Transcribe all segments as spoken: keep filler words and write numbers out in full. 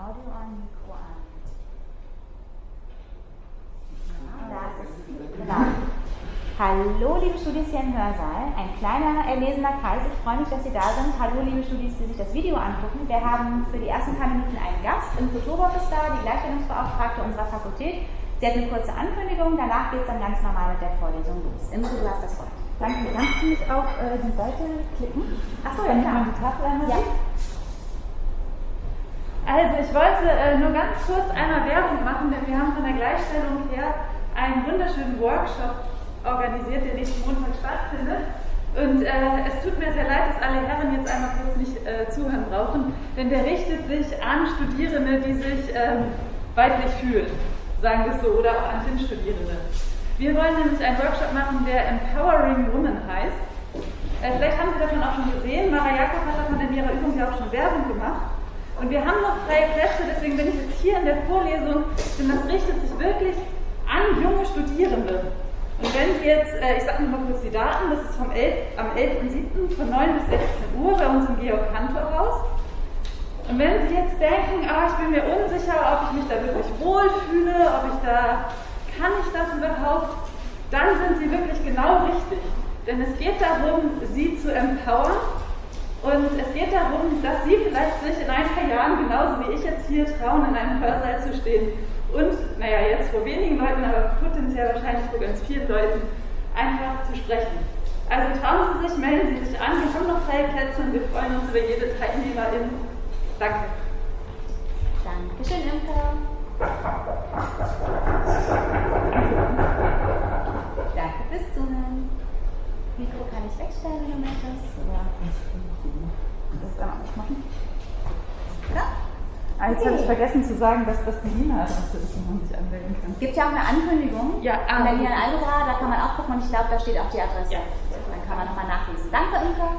Audio an, Mikro an. Ja, da ist es. Genau. Hallo liebe Studis hier im Hörsaal, ein kleiner erlesener Kreis, ich freue mich, dass Sie da sind. Hallo liebe Studis, die sich das Video angucken. Wir haben für die ersten paar Minuten einen Gast, im Futurbock ist da, die Gleichstellungsbeauftragte unserer Fakultät. Sie hat eine kurze Ankündigung, danach geht es dann ganz normal mit der Vorlesung los. Imke, du hast das Wort. Danke, kannst du mich auf äh, die Seite klicken? Achso, ja, klar. Damit man die Tafel einmal ja. sieht. Also ich wollte äh, nur ganz kurz einmal Werbung machen, denn wir haben von der Gleichstellung her einen wunderschönen Workshop organisiert, der nächsten Montag stattfindet. Und äh, es tut mir sehr leid, dass alle Herren jetzt einmal kurz nicht äh, zuhören brauchen, denn der richtet sich an Studierende, die sich ähm, weiblich fühlen, sagen wir es so, oder auch an T I M-Studierende. Wir wollen nämlich einen Workshop machen, der Empowering Women heißt. Äh, vielleicht haben Sie davon auch schon gesehen, Mara Jakob hat davon in ihrer Übung ja auch schon Werbung gemacht. Und wir haben noch freie Plätze, deswegen bin ich jetzt hier in der Vorlesung, denn das richtet sich wirklich an junge Studierende. Und wenn Sie jetzt, äh, ich sage nur mal kurz die Daten, das ist vom elf, am elften siebten von neun bis sechzehn Uhr bei uns im Georg-Cantor-Haus. Und wenn Sie jetzt denken, ah, ich bin mir unsicher, ob ich mich da wirklich wohlfühle, ob ich da, kann ich das überhaupt, dann sind Sie wirklich genau richtig. Denn es geht darum, Sie zu empowern. Und es geht darum, dass Sie vielleicht sich in ein paar Jahren, genauso wie ich jetzt hier, trauen, in einem Hörsaal zu stehen und, naja, jetzt vor wenigen Leuten, aber potenziell wahrscheinlich vor ganz vielen Leuten, einfach zu sprechen. Also trauen Sie sich, melden Sie sich an, wir haben noch freie Plätze und wir freuen uns über jede Teilnehmerin. Danke. Dankeschön, Imke. Danke fürs Zuhören. Mikro kann ich wegstellen, wenn du möchtest. Oder? Das einmal aufmachen. Ja? Ah, jetzt okay. Habe ich vergessen zu sagen, dass das die E-Mail-Adresse ist, wo man sich anmelden kann. Es gibt ja auch eine Ankündigung. Ja, ah, in der Lian Algebra, da kann man auch gucken und ich glaube, da steht auch die Adresse. Ja. Dann kann man nochmal nachlesen. Danke, Imke.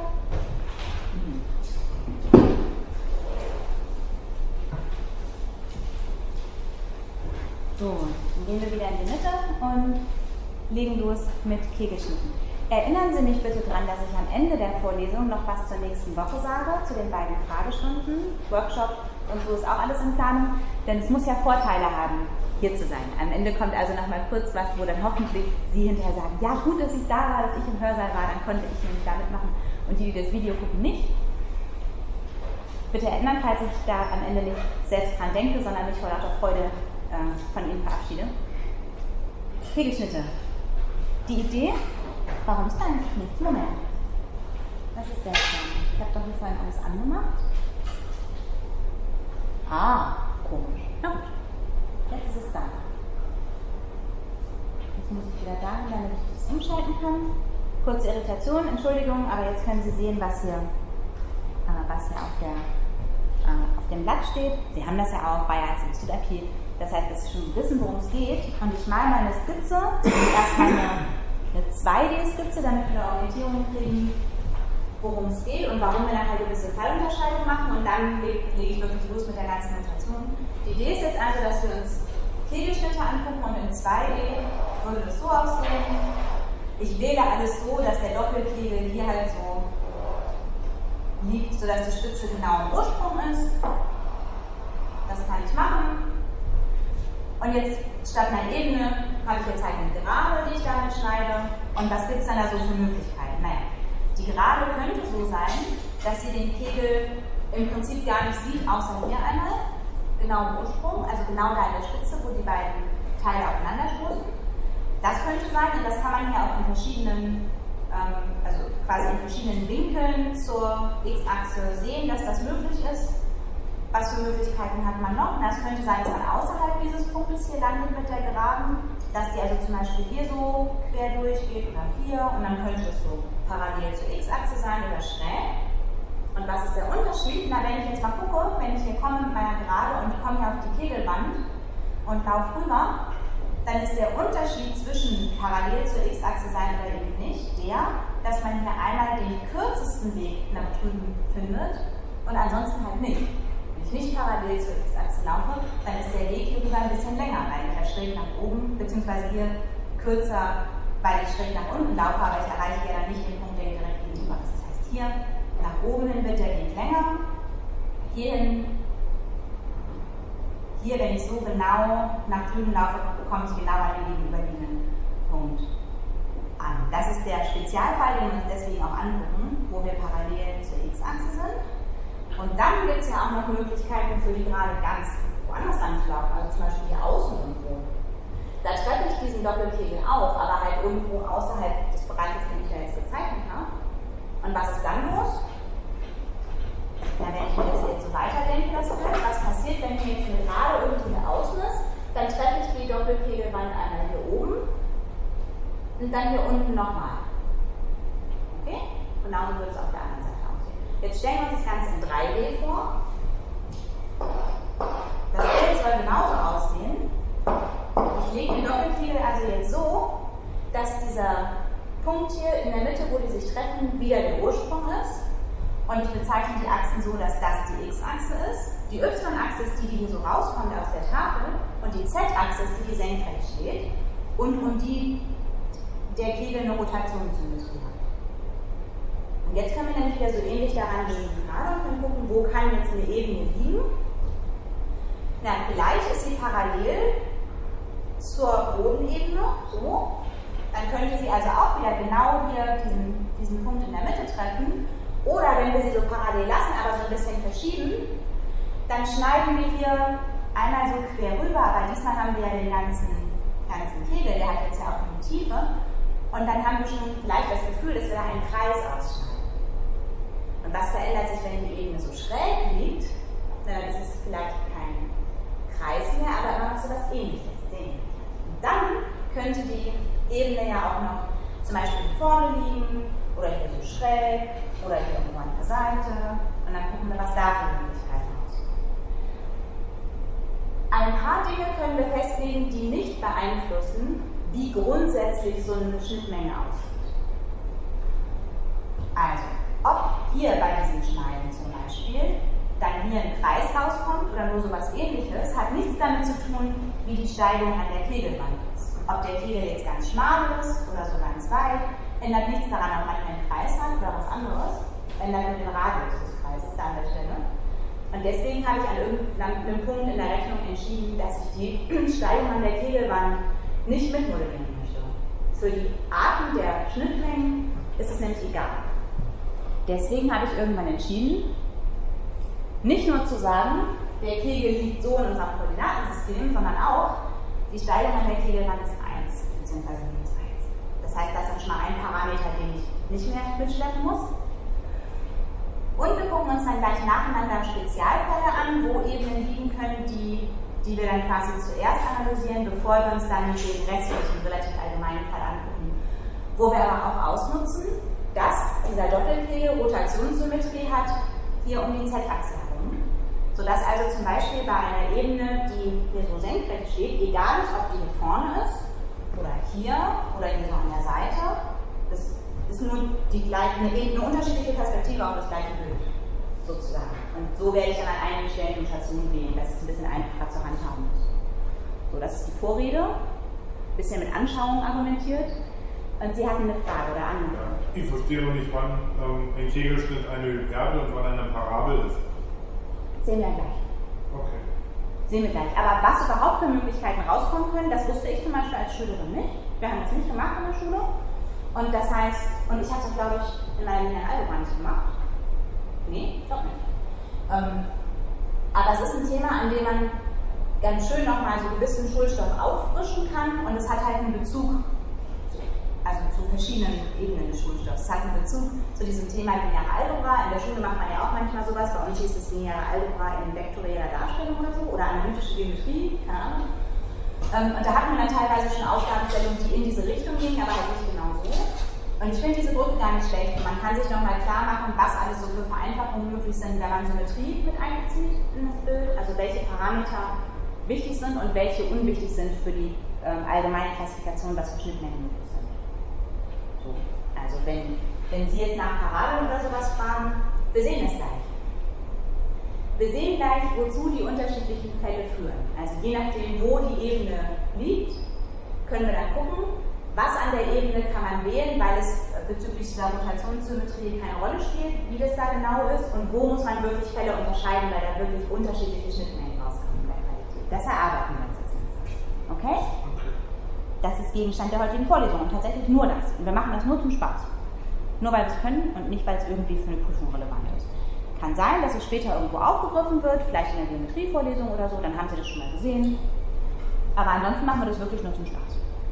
So, dann gehen wir wieder in die Mitte und legen los mit Kegelschnitten. Erinnern Sie mich bitte daran, dass ich am Ende der Vorlesung noch was zur nächsten Woche sage, zu den beiden Fragestunden, Workshop und so ist auch alles in Planung, denn es muss ja Vorteile haben, hier zu sein. Am Ende kommt also noch mal kurz was, wo dann hoffentlich Sie hinterher sagen, ja gut, dass ich da war, dass ich im Hörsaal war, dann konnte ich nämlich da mitmachen und die, die das Video gucken, nicht. Bitte erinnern, falls ich da am Ende nicht selbst dran denke, sondern mich vor lauter Freude äh, von Ihnen verabschiede. Kegelschnitte. Die Idee, warum ist da eigentlich nichts? Moment. Was ist das denn? Ich habe doch hier vorhin alles angemacht. Ah, komisch. Na gut. Jetzt ist es da. Jetzt muss ich wieder dahin, damit ich das umschalten kann. Kurze Irritation, Entschuldigung, aber jetzt können Sie sehen, was hier, äh, was hier auf, der, äh, auf dem Blatt steht. Sie haben das ja auch bei Arzt im Südapi. Das heißt, dass Sie schon wissen, worum es geht. Und ich male meine Skizze. Erstmal eine eine zwei D-Skizze, damit wir eine Orientierung kriegen, worum es geht und warum wir dann halt eine gewisse Fallunterscheidung machen und dann lege leg ich wirklich los mit der ganzen Notation. Die Idee ist jetzt also, dass wir uns Kegelschnitte angucken und in zwei D würde das so aussehen. Ich wähle alles so, dass der Doppelkegel hier halt so liegt, sodass die Spitze genau im Ursprung ist. Das kann ich machen. Und jetzt statt einer Ebene habe ich jetzt halt eine Gerade, die ich damit schneide. Und was gibt es dann da so für Möglichkeiten? Naja, die Gerade könnte so sein, dass sie den Kegel im Prinzip gar nicht sieht, außer hier einmal, genau im Ursprung, also genau da in der Spitze, wo die beiden Teile aufeinander stoßen. Das könnte sein, und das kann man hier auch in verschiedenen, ähm, also quasi in verschiedenen Winkeln zur X-Achse sehen, dass das möglich ist. Was für Möglichkeiten hat man noch? Das könnte sein, dass man außerhalb dieses Punktes hier landet mit der Geraden, dass die also zum Beispiel hier so quer durchgeht oder hier und dann könnte es so parallel zur X-Achse sein oder schräg. Und was ist der Unterschied? Na, wenn ich jetzt mal gucke, wenn ich hier komme mit meiner Gerade und ich komme hier auf die Kegelwand und laufe rüber, dann ist der Unterschied zwischen parallel zur X-Achse sein oder eben nicht der, dass man hier einmal den kürzesten Weg nach drüben findet und ansonsten halt nicht. Wenn ich nicht parallel zur X-Achse laufe, dann ist der Weg hier rüber ein bisschen länger, weil ich ja schräg nach oben, beziehungsweise hier kürzer, weil ich schräg nach unten laufe, aber ich erreiche ja dann nicht den Punkt, der direkt gegenüber ist. Das heißt, hier, hier, nach oben hin wird der Weg länger, hierhin, nach oben hin wird der Weg kürzer. Und das ist der Unterschied. Und wenn ich jetzt mal gucke, wenn ich hier komme mit meiner Gerade und ich komme hier auf die Kegelwand und ich laufe rüber, dann ist der Unterschied zwischen parallel zur X-Achse sein oder eben nicht der, dass man hier einmal den kürzesten Weg nach drüben findet und ansonsten halt nicht. Wenn ich nicht parallel zur X-Achse laufe, dann ist der Weg hier rüber ein bisschen länger, weil ich ja schräg nach oben, beziehungsweise hier kürzer, weil ich schräg nach unten laufe, aber ich erreiche ja dann nicht den Punkt, der direkt gegenüber ist. Das heißt, hier nach oben hin wird der Weg länger, hierhin hier, wenn ich so genau nach drüben laufe, komme ich genau an den gegenüberliegenden Punkt an. Das ist der Spezialfall, den wir uns deswegen auch angucken, wo wir parallel zur X-Achse sind. Und dann gibt es ja auch noch Möglichkeiten für die gerade ganz woanders lang zu laufen, also zum Beispiel hier außen irgendwo. Da treffe ich diesen Doppelkegel auch, aber halt irgendwo außerhalb des Bereiches, den ich da jetzt gezeichnet habe. Und was ist dann los? Na, wenn ich mir das jetzt so weiterdenke, das wird, was passiert, wenn hier jetzt eine Gerade irgendwie eine Außen ist, dann treffe ich die Doppelkegelwand einmal hier oben und dann hier unten nochmal. Okay? Genauso wird es auf der anderen Seite aussehen. Jetzt stellen wir uns das Ganze in drei D vor. Das Bild soll genauso aussehen. Ich lege den Doppelkegel also jetzt so, dass dieser Punkt hier in der Mitte, wo die sich treffen, wieder der Ursprung ist. Und ich bezeichne die Achsen so, dass das die X-Achse ist. Die Y-Achse ist die, die hier so rauskommt aus der Tafel. Und die Z-Achse ist die, die senkrecht steht. Und um die der Kegel eine Rotationssymmetrie hat. Und jetzt können wir nämlich wieder so ähnlich daran gehen wie gerade und können gucken, wo kann jetzt eine Ebene liegen. Na, vielleicht ist sie parallel zur Bodenebene, so. Dann könnte sie also auch wieder genau hier diesen, diesen Punkt in der Mitte treffen. Oder wenn wir sie so parallel lassen, aber so ein bisschen verschieben, dann schneiden wir hier einmal so quer rüber, aber diesmal haben wir ja den ganzen, ganzen Kegel, der hat jetzt ja auch eine Tiefe. Und dann haben wir schon vielleicht das Gefühl, dass wir da einen Kreis ausschneiden. Und was verändert sich, wenn die Ebene so schräg liegt? Na, dann ist es vielleicht kein Kreis mehr, aber immer noch so was Ähnliches. Und dann könnte die Ebene ja auch noch zum Beispiel hier vorne liegen, oder hier so schräg, oder hier irgendwo an der Seite. Und dann gucken wir, was da für Möglichkeiten auskommen. Ein paar Dinge können wir festlegen, die nicht beeinflussen, wie grundsätzlich so eine Schnittmenge aussieht. Also, ob hier bei diesem Schneiden zum Beispiel dann hier ein Kreis rauskommt oder nur sowas Ähnliches, hat nichts damit zu tun, wie die Steigung an der Kegelwand ist. Ob der Kegel jetzt ganz schmal ist oder so ganz weit, ändert nichts daran, ob man keinen Kreis hat oder was anderes, ändert nur den Radius des Kreises da an der Stelle. Und deswegen habe ich an irgendeinem Punkt in der Rechnung entschieden, dass ich die Steigung an der Kegelwand nicht mitmodellieren möchte. Für die Arten der Schnittmengen ist es nämlich egal. Deswegen habe ich irgendwann entschieden, nicht nur zu sagen, der Kegel liegt so in unserem Koordinatensystem, sondern auch, die Steigung an der Kegelwand ist eins, beziehungsweise minus eins. Das heißt, das ist schon mal ein Parameter, den ich nicht mehr mitschleppen muss. Und wir gucken uns dann gleich nacheinander Spezialfälle an, wo Ebenen liegen können, die, die wir dann quasi zuerst analysieren, bevor wir uns dann den restlichen, relativ allgemeinen Fall angucken. Wo wir aber auch ausnutzen, dass dieser Doppelkegel Rotationssymmetrie hat, hier um die Z-Achse herum. Sodass also zum Beispiel bei einer Ebene, die hier so senkrecht steht, egal ist, ob die hier vorne ist, oder hier, oder hier so an der Seite, das ist nur die gleiche, eine, eine unterschiedliche Perspektive auf das gleiche Bild, sozusagen. Und so werde ich dann an einigen Stellen Notation wählen, dass es ein bisschen einfacher zur Hand haben muss. So, das ist die Vorrede, ein bisschen mit Anschauung argumentiert. Und Sie hatten eine Frage oder andere? Ja, ich verstehe noch nicht, wann ähm, ein Kegelschnitt eine Hyperbel und wann eine Parabel ist. Sehen wir gleich. Okay. Sehen wir gleich. Aber was überhaupt für Möglichkeiten rauskommen können, das wusste ich zum Beispiel als Schülerin nicht. Wir haben das nicht gemacht in der Schule. Und das heißt, und ich habe es, glaube ich, in meiner linearen Algebra nicht gemacht. Nee, ich glaube nicht. Ähm, aber es ist ein Thema, an dem man ganz schön nochmal so ein bisschen Schulstoff auffrischen kann. Und es hat halt einen Bezug also zu verschiedenen Ebenen des Schulstoffs. Es hat einen Bezug zu diesem Thema lineare Algebra. In der Schule macht man ja auch manchmal sowas. Bei uns hieß es lineare Algebra in vektorieller Darstellung oder so. Oder analytische Geometrie, keine Ahnung. Ähm, und da hatten wir dann teilweise schon Aufgabenstellungen, die in diese Richtung gingen, aber halt nicht genau so. Und ich finde diese Brücke gar nicht schlecht. Man kann sich nochmal klar machen, was alles so für Vereinfachungen möglich sind, wenn man Symmetrie mit einbezieht in das Bild. Also welche Parameter wichtig sind und welche unwichtig sind für die ähm, allgemeine Klassifikation, was für Schnittmengen möglich sind. So. Also wenn, wenn Sie jetzt nach Parabeln oder sowas fragen, wir sehen es gleich. Wir sehen gleich, wozu die unterschiedlichen Fälle führen. Also je nachdem, wo die Ebene liegt, können wir dann gucken, was an der Ebene kann man wählen, weil es bezüglich dieser Rotationssymmetrie keine Rolle spielt, wie das da genau ist und wo muss man wirklich Fälle unterscheiden, weil da wirklich unterschiedliche Schnittmengen rauskommen bei Qualität. Das ist Gegenstand der heutigen Vorlesung und tatsächlich nur das. Und wir machen das nur zum Spaß. Nur weil wir es können und nicht, weil es irgendwie für eine Prüfung relevant ist. Kann sein, dass es später irgendwo aufgegriffen wird, vielleicht in der Geometrievorlesung oder so, dann haben Sie das schon mal gesehen. Aber ansonsten machen wir das wirklich nur zum Spaß.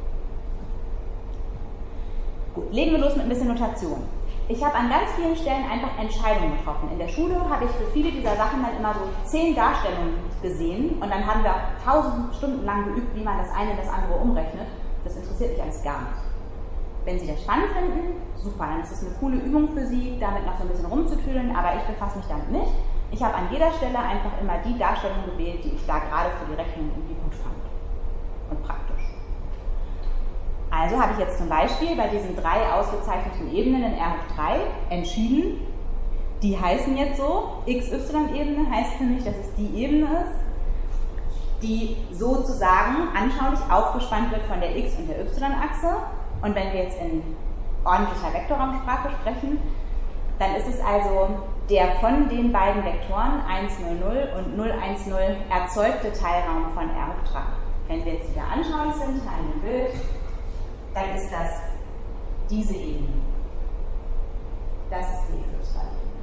Gut, legen wir los mit ein bisschen Notation. Ich habe an ganz vielen Stellen einfach Entscheidungen getroffen. In der Schule habe ich für viele dieser Sachen dann immer so zehn Darstellungen gesehen und dann haben wir tausend Stunden lang geübt, wie man das eine in das andere umrechnet. Das interessiert mich alles gar nicht. Wenn Sie das spannend finden, super, dann ist es eine coole Übung für Sie, damit noch so ein bisschen rumzutüdeln, aber ich befasse mich damit nicht. Ich habe an jeder Stelle einfach immer die Darstellung gewählt, die ich da gerade für die Rechnung irgendwie gut fand und praktisch. Also habe ich jetzt zum Beispiel bei diesen drei ausgezeichneten Ebenen in R hoch drei entschieden, die heißen jetzt so, X Y-Ebene heißt für mich, dass es die Ebene ist, die sozusagen anschaulich aufgespannt wird von der X- und der Y-Achse. Und wenn wir jetzt in ordentlicher Vektorraumsprache sprechen, dann ist es also der von den beiden Vektoren eins null null und null eins null erzeugte Teilraum von R hoch drei. Wenn wir jetzt wieder anschaulich sind in einem Bild, dann ist das diese Ebene. Das ist die X Y-Ebene.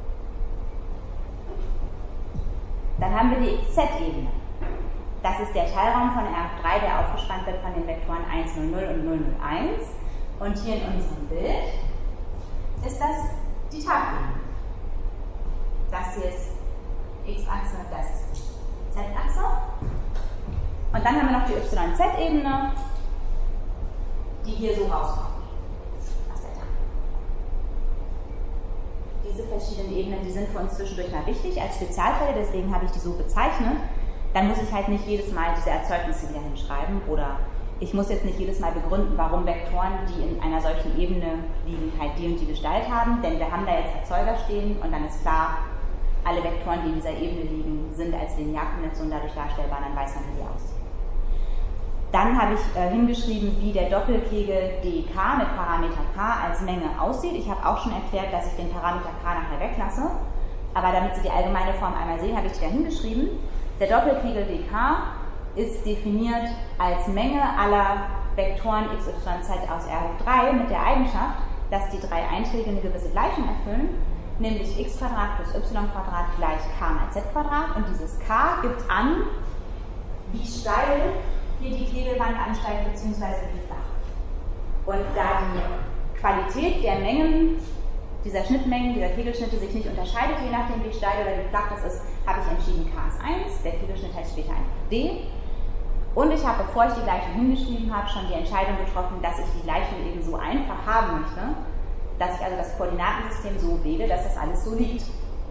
Dann haben wir die X Z-Ebene. Das ist der Teilraum von R hoch drei, der aufgespannt wird von den Vektoren eins null null und null null eins. Und hier in unserem Bild ist das die Tagebene. Das hier ist X-Achse, das ist Z-Achse. Und dann haben wir noch die Y Z-Ebene, die hier so rauskommt aus der Tafel. Diese verschiedenen Ebenen, die sind für uns zwischendurch mal wichtig als Spezialfälle, deswegen habe ich die so bezeichnet. Dann muss ich halt nicht jedes Mal diese Erzeugnisse wieder hinschreiben oder ich muss jetzt nicht jedes Mal begründen, warum Vektoren, die in einer solchen Ebene liegen, halt die und die Gestalt haben, denn wir haben da jetzt Erzeuger stehen und dann ist klar, alle Vektoren, die in dieser Ebene liegen, sind als Linearkombination dadurch darstellbar, dann weiß man, wie die aussehen. Dann habe ich äh, hingeschrieben, wie der Doppelkegel D K mit Parameter K als Menge aussieht. Ich habe auch schon erklärt, dass ich den Parameter K nachher weglasse, aber damit Sie die allgemeine Form einmal sehen, habe ich die da hingeschrieben. Der Doppelkegel D K ist definiert als Menge aller Vektoren x, y, z aus R hoch drei mit der Eigenschaft, dass die drei Einträge eine gewisse Gleichung erfüllen, nämlich x Quadrat plus y Quadrat gleich k mal z Quadrat und dieses k gibt an, wie steil hier die Kegelwand ansteigt bzw. wie flach. Und da die Qualität der Mengen, dieser Schnittmengen, dieser Kegelschnitte sich nicht unterscheidet, je nachdem wie steil oder wie flach das ist, habe ich entschieden, k ist eins, der Kegelschnitt heißt später einfach d. Und ich habe, bevor ich die Gleichung hingeschrieben habe, schon die Entscheidung getroffen, dass ich die Gleichung eben so einfach haben möchte, dass ich also das Koordinatensystem so wähle, dass das alles so liegt.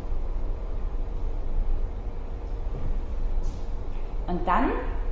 Und dann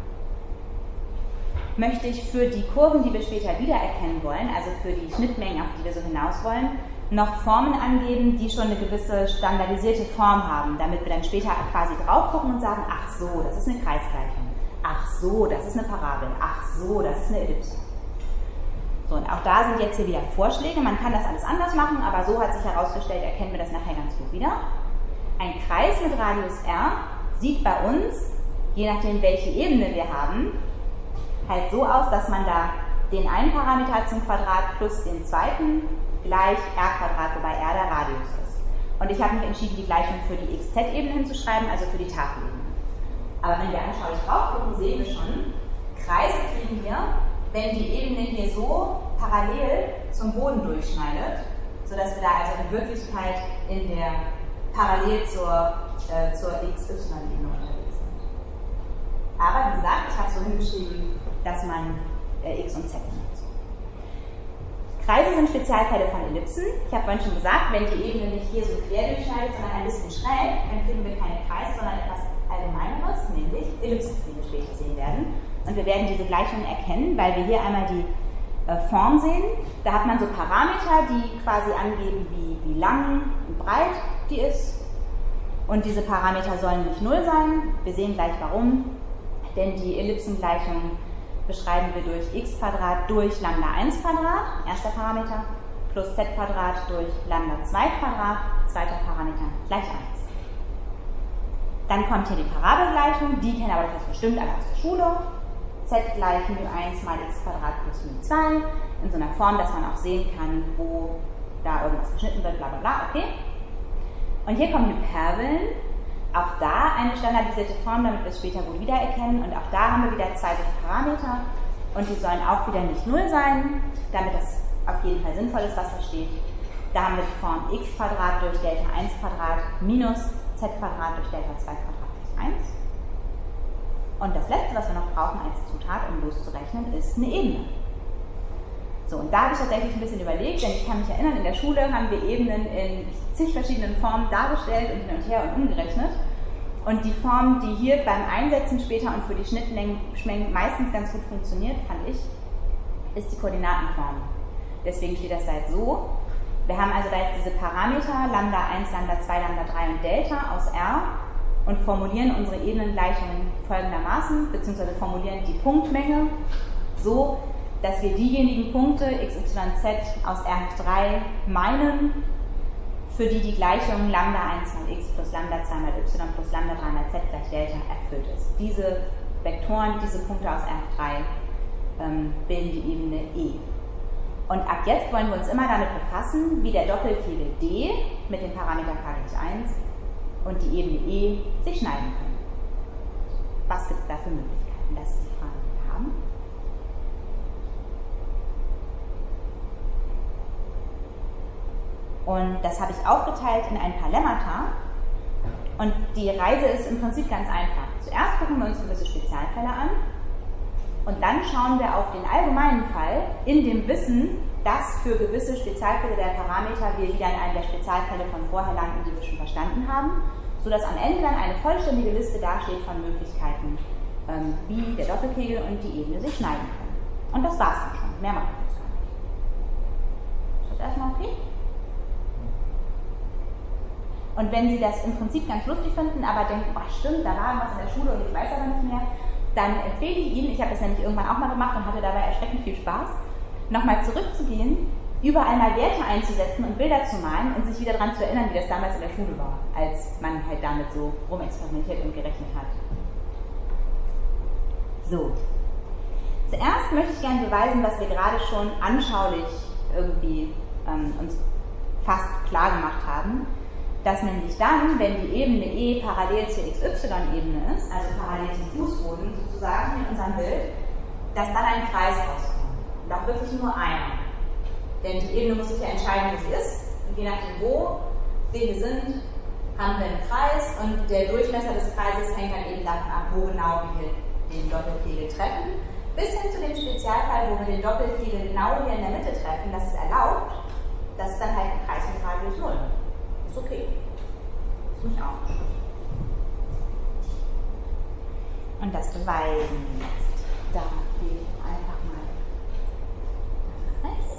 möchte ich für die Kurven, die wir später wiedererkennen wollen, also für die Schnittmengen, auf die wir so hinaus wollen, noch Formen angeben, die schon eine gewisse standardisierte Form haben, damit wir dann später quasi drauf gucken und sagen, ach so, das ist eine Kreisgleichung, ach so, das ist eine Parabel, ach so, das ist eine Ellipse. So, und auch da sind jetzt hier wieder Vorschläge, man kann das alles anders machen, aber so hat sich herausgestellt, erkennen wir das nachher ganz gut wieder. Ein Kreis mit Radius r sieht bei uns, je nachdem welche Ebene wir haben, halt so aus, dass man da den einen Parameter zum Quadrat plus den zweiten gleich r Quadrat, wobei r der Radius ist. Und ich habe mich entschieden, die Gleichung für die X Z-Ebene hinzuschreiben, also für die Tafelebene. Aber wenn wir anschaulich drauf gucken, sehen wir schon, Kreise kriegen wir, wenn die Ebene hier so parallel zum Boden durchschneidet, sodass wir da also in Wirklichkeit in der parallel zur, äh, zur X Y-Ebene unterwegs sind. Aber wie gesagt, ich habe so hingeschrieben, dass man äh, X und Z benutzt. Kreise sind Spezialfälle von Ellipsen. Ich habe vorhin schon gesagt, wenn die Ebene nicht hier so quer durchschneidet, sondern ein bisschen schräg, dann kriegen wir keine Kreise, sondern etwas Allgemeineres, nämlich Ellipsen, wie wir später sehen werden. Und wir werden diese Gleichungen erkennen, weil wir hier einmal die äh, Form sehen. Da hat man so Parameter, die quasi angeben, wie, wie lang und breit die ist. Und diese Parameter sollen nicht null sein. Wir sehen gleich warum. Denn die Ellipsengleichung beschreiben wir durch x Quadrat durch Lambda eins Quadrat, erster Parameter, plus z Quadrat durch Lambda zwei Quadrat, zweiter Parameter, gleich eins. Dann kommt hier die Parabelgleichung, die kennen aber das bestimmt alle aus der Schule. z gleich μ eins mal x Quadrat plus μ zwei, in so einer Form, dass man auch sehen kann, wo da irgendwas geschnitten wird, bla bla bla, okay. Und hier kommen Hyperbeln, auch da eine standardisierte Form, damit wir es später gut wiedererkennen, und auch da haben wir wieder zwei solche Parameter, und die sollen auch wieder nicht null sein, damit das auf jeden Fall sinnvoll ist, was da steht. Da haben wir die Form x Quadrat durch Delta eins Quadrat minus z Quadrat durch Delta zwei Quadrat plus eins. Und das letzte, was wir noch brauchen als Zutat, um loszurechnen, ist eine Ebene. So, und da habe ich tatsächlich ein bisschen überlegt, denn ich kann mich erinnern, in der Schule haben wir Ebenen in zig verschiedenen Formen dargestellt und hin und her und umgerechnet. Und die Form, die hier beim Einsetzen später und für die Schnittmengen meistens ganz gut funktioniert, fand ich, ist die Koordinatenform. Deswegen steht das da jetzt so. Wir haben also da jetzt diese Parameter Lambda eins, Lambda zwei, Lambda drei und Delta aus R und formulieren unsere Ebenengleichungen folgendermaßen, beziehungsweise formulieren die Punktmenge so, dass wir diejenigen Punkte x, y, z aus R hoch drei meinen, für die die Gleichung Lambda eins mal x plus Lambda zwei mal y plus Lambda drei mal z gleich Delta erfüllt ist. Diese Vektoren, diese Punkte aus R hoch drei ähm, bilden die Ebene E. Und ab jetzt wollen wir uns immer damit befassen, wie der Doppelkegel D mit dem Parameter k gleich eins und die Ebene E sich schneiden können. Was gibt es da für Möglichkeiten? Das ist die Frage, die wir haben. Und das habe ich aufgeteilt in ein paar Lemmata. Und die Reise ist im Prinzip ganz einfach. Zuerst gucken wir uns gewisse Spezialfälle an. Und dann schauen wir auf den allgemeinen Fall, in dem Wissen, dass für gewisse Spezialfälle der Parameter wir wieder in einem der Spezialfälle von vorher landen, die wir schon verstanden haben, sodass am Ende dann eine vollständige Liste dasteht von Möglichkeiten, ähm, wie der Doppelkegel und die Ebene sich schneiden können. Und das war's dann schon. Mehr machen wir jetzt gar nicht. Ist das erstmal okay? Und wenn Sie das im Prinzip ganz lustig finden, aber denken, oh stimmt, da war was in der Schule und ich weiß aber nicht mehr, dann empfehle ich Ihnen, ich habe das nämlich irgendwann auch mal gemacht und hatte dabei erschreckend viel Spaß, nochmal zurückzugehen, überall mal Werte einzusetzen und Bilder zu malen und sich wieder daran zu erinnern, wie das damals in der Schule war, als man halt damit so rumexperimentiert und gerechnet hat. So. Zuerst möchte ich gerne beweisen, was wir gerade schon anschaulich irgendwie ähm, uns fast klar gemacht haben, dass nämlich dann, wenn die Ebene E parallel zur x y-Ebene ist, also parallel zum Fußboden sozusagen in unserem Bild, dass dann ein Kreis rauskommt. Und auch wirklich nur einer. Denn die Ebene muss sich ja entscheiden, wo sie ist. Und je nachdem, wo wir hier sind, haben wir einen Kreis und der Durchmesser des Kreises hängt dann eben davon ab, wo genau wir den Doppelkegel treffen. Bis hin zu dem Spezialfall, wo wir den Doppelkegel genau hier in der Mitte treffen, das ist erlaubt, das ist dann halt ein Kreis mit Radius null. Ist okay. Ist nicht ausgeschlossen. Und das beweisen wir jetzt. Da gehe ich einfach mal nach rechts.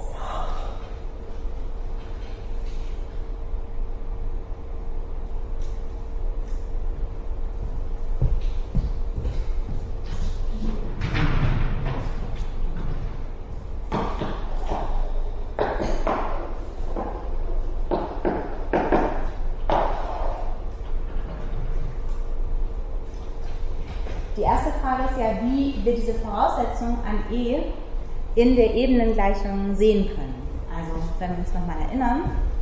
Die erste Frage ist ja, wie wir diese Voraussetzung an E in der Ebenengleichung sehen können. Also, wenn wir uns nochmal erinnern,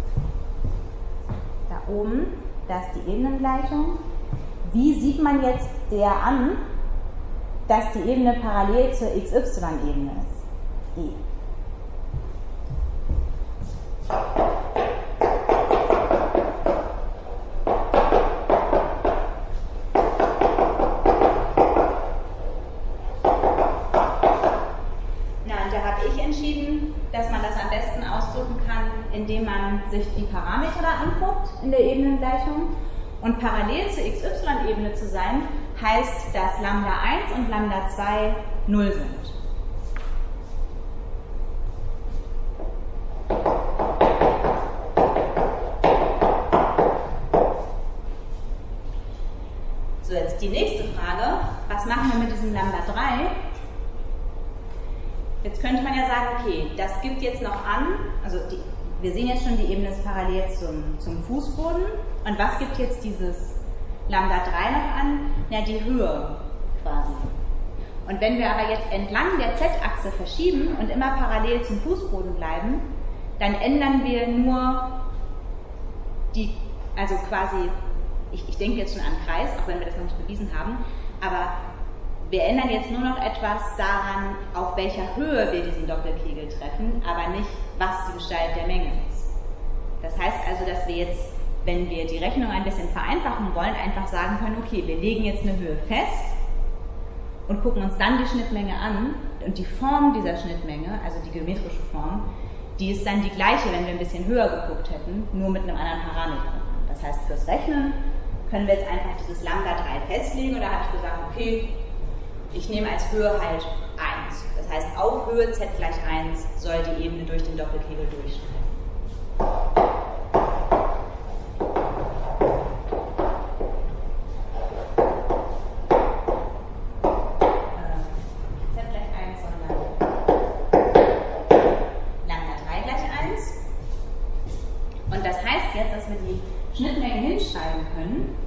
da oben, da ist die Ebenengleichung. Wie sieht man jetzt der an, dass die Ebene parallel zur x y-Ebene ist? E. Dass man das am besten ausdrücken kann, indem man sich die Parameter da anguckt in der Ebenengleichung. Und parallel zur x y-Ebene zu sein, heißt, dass Lambda eins und Lambda zwei null sind. So, jetzt die nächste Frage. Was machen wir mit diesem Lambda drei? Jetzt könnte man ja sagen, okay, das gibt jetzt noch an, also die, wir sehen jetzt schon, die Ebene ist parallel zum, zum Fußboden. Und was gibt jetzt dieses Lambda drei noch an? Ja, die Höhe quasi. Und wenn wir aber jetzt entlang der Z-Achse verschieben und immer parallel zum Fußboden bleiben, dann ändern wir nur die, also quasi, ich, ich denke jetzt schon an Kreis, auch wenn wir das noch nicht bewiesen haben, aber wir ändern jetzt nur noch etwas daran, auf welcher Höhe wir diesen Doppelkegel treffen, aber nicht, was die Gestalt der Menge ist. Das heißt also, dass wir jetzt, wenn wir die Rechnung ein bisschen vereinfachen wollen, einfach sagen können, okay, wir legen jetzt eine Höhe fest und gucken uns dann die Schnittmenge an und die Form dieser Schnittmenge, also die geometrische Form, die ist dann die gleiche, wenn wir ein bisschen höher geguckt hätten, nur mit einem anderen Parameter. Das heißt, fürs Rechnen können wir jetzt einfach dieses Lambda drei festlegen und da habe ich gesagt, okay, ich nehme als Höhe halt eins. Das heißt, auf Höhe z gleich eins soll die Ebene durch den Doppelkegel durchschneiden. Schnittmenge hinschreiben können.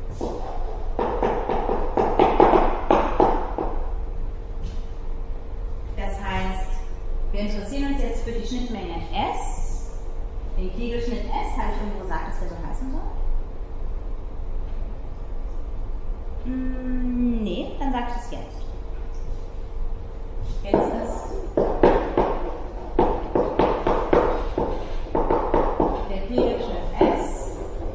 Das heißt, wir interessieren uns jetzt für die Schnittmenge S, den Kegelschnitt S, habe ich irgendwo gesagt, dass der so heißen soll? Hm, nee, dann sage ich es jetzt. Jetzt ist der Kegelschnitt S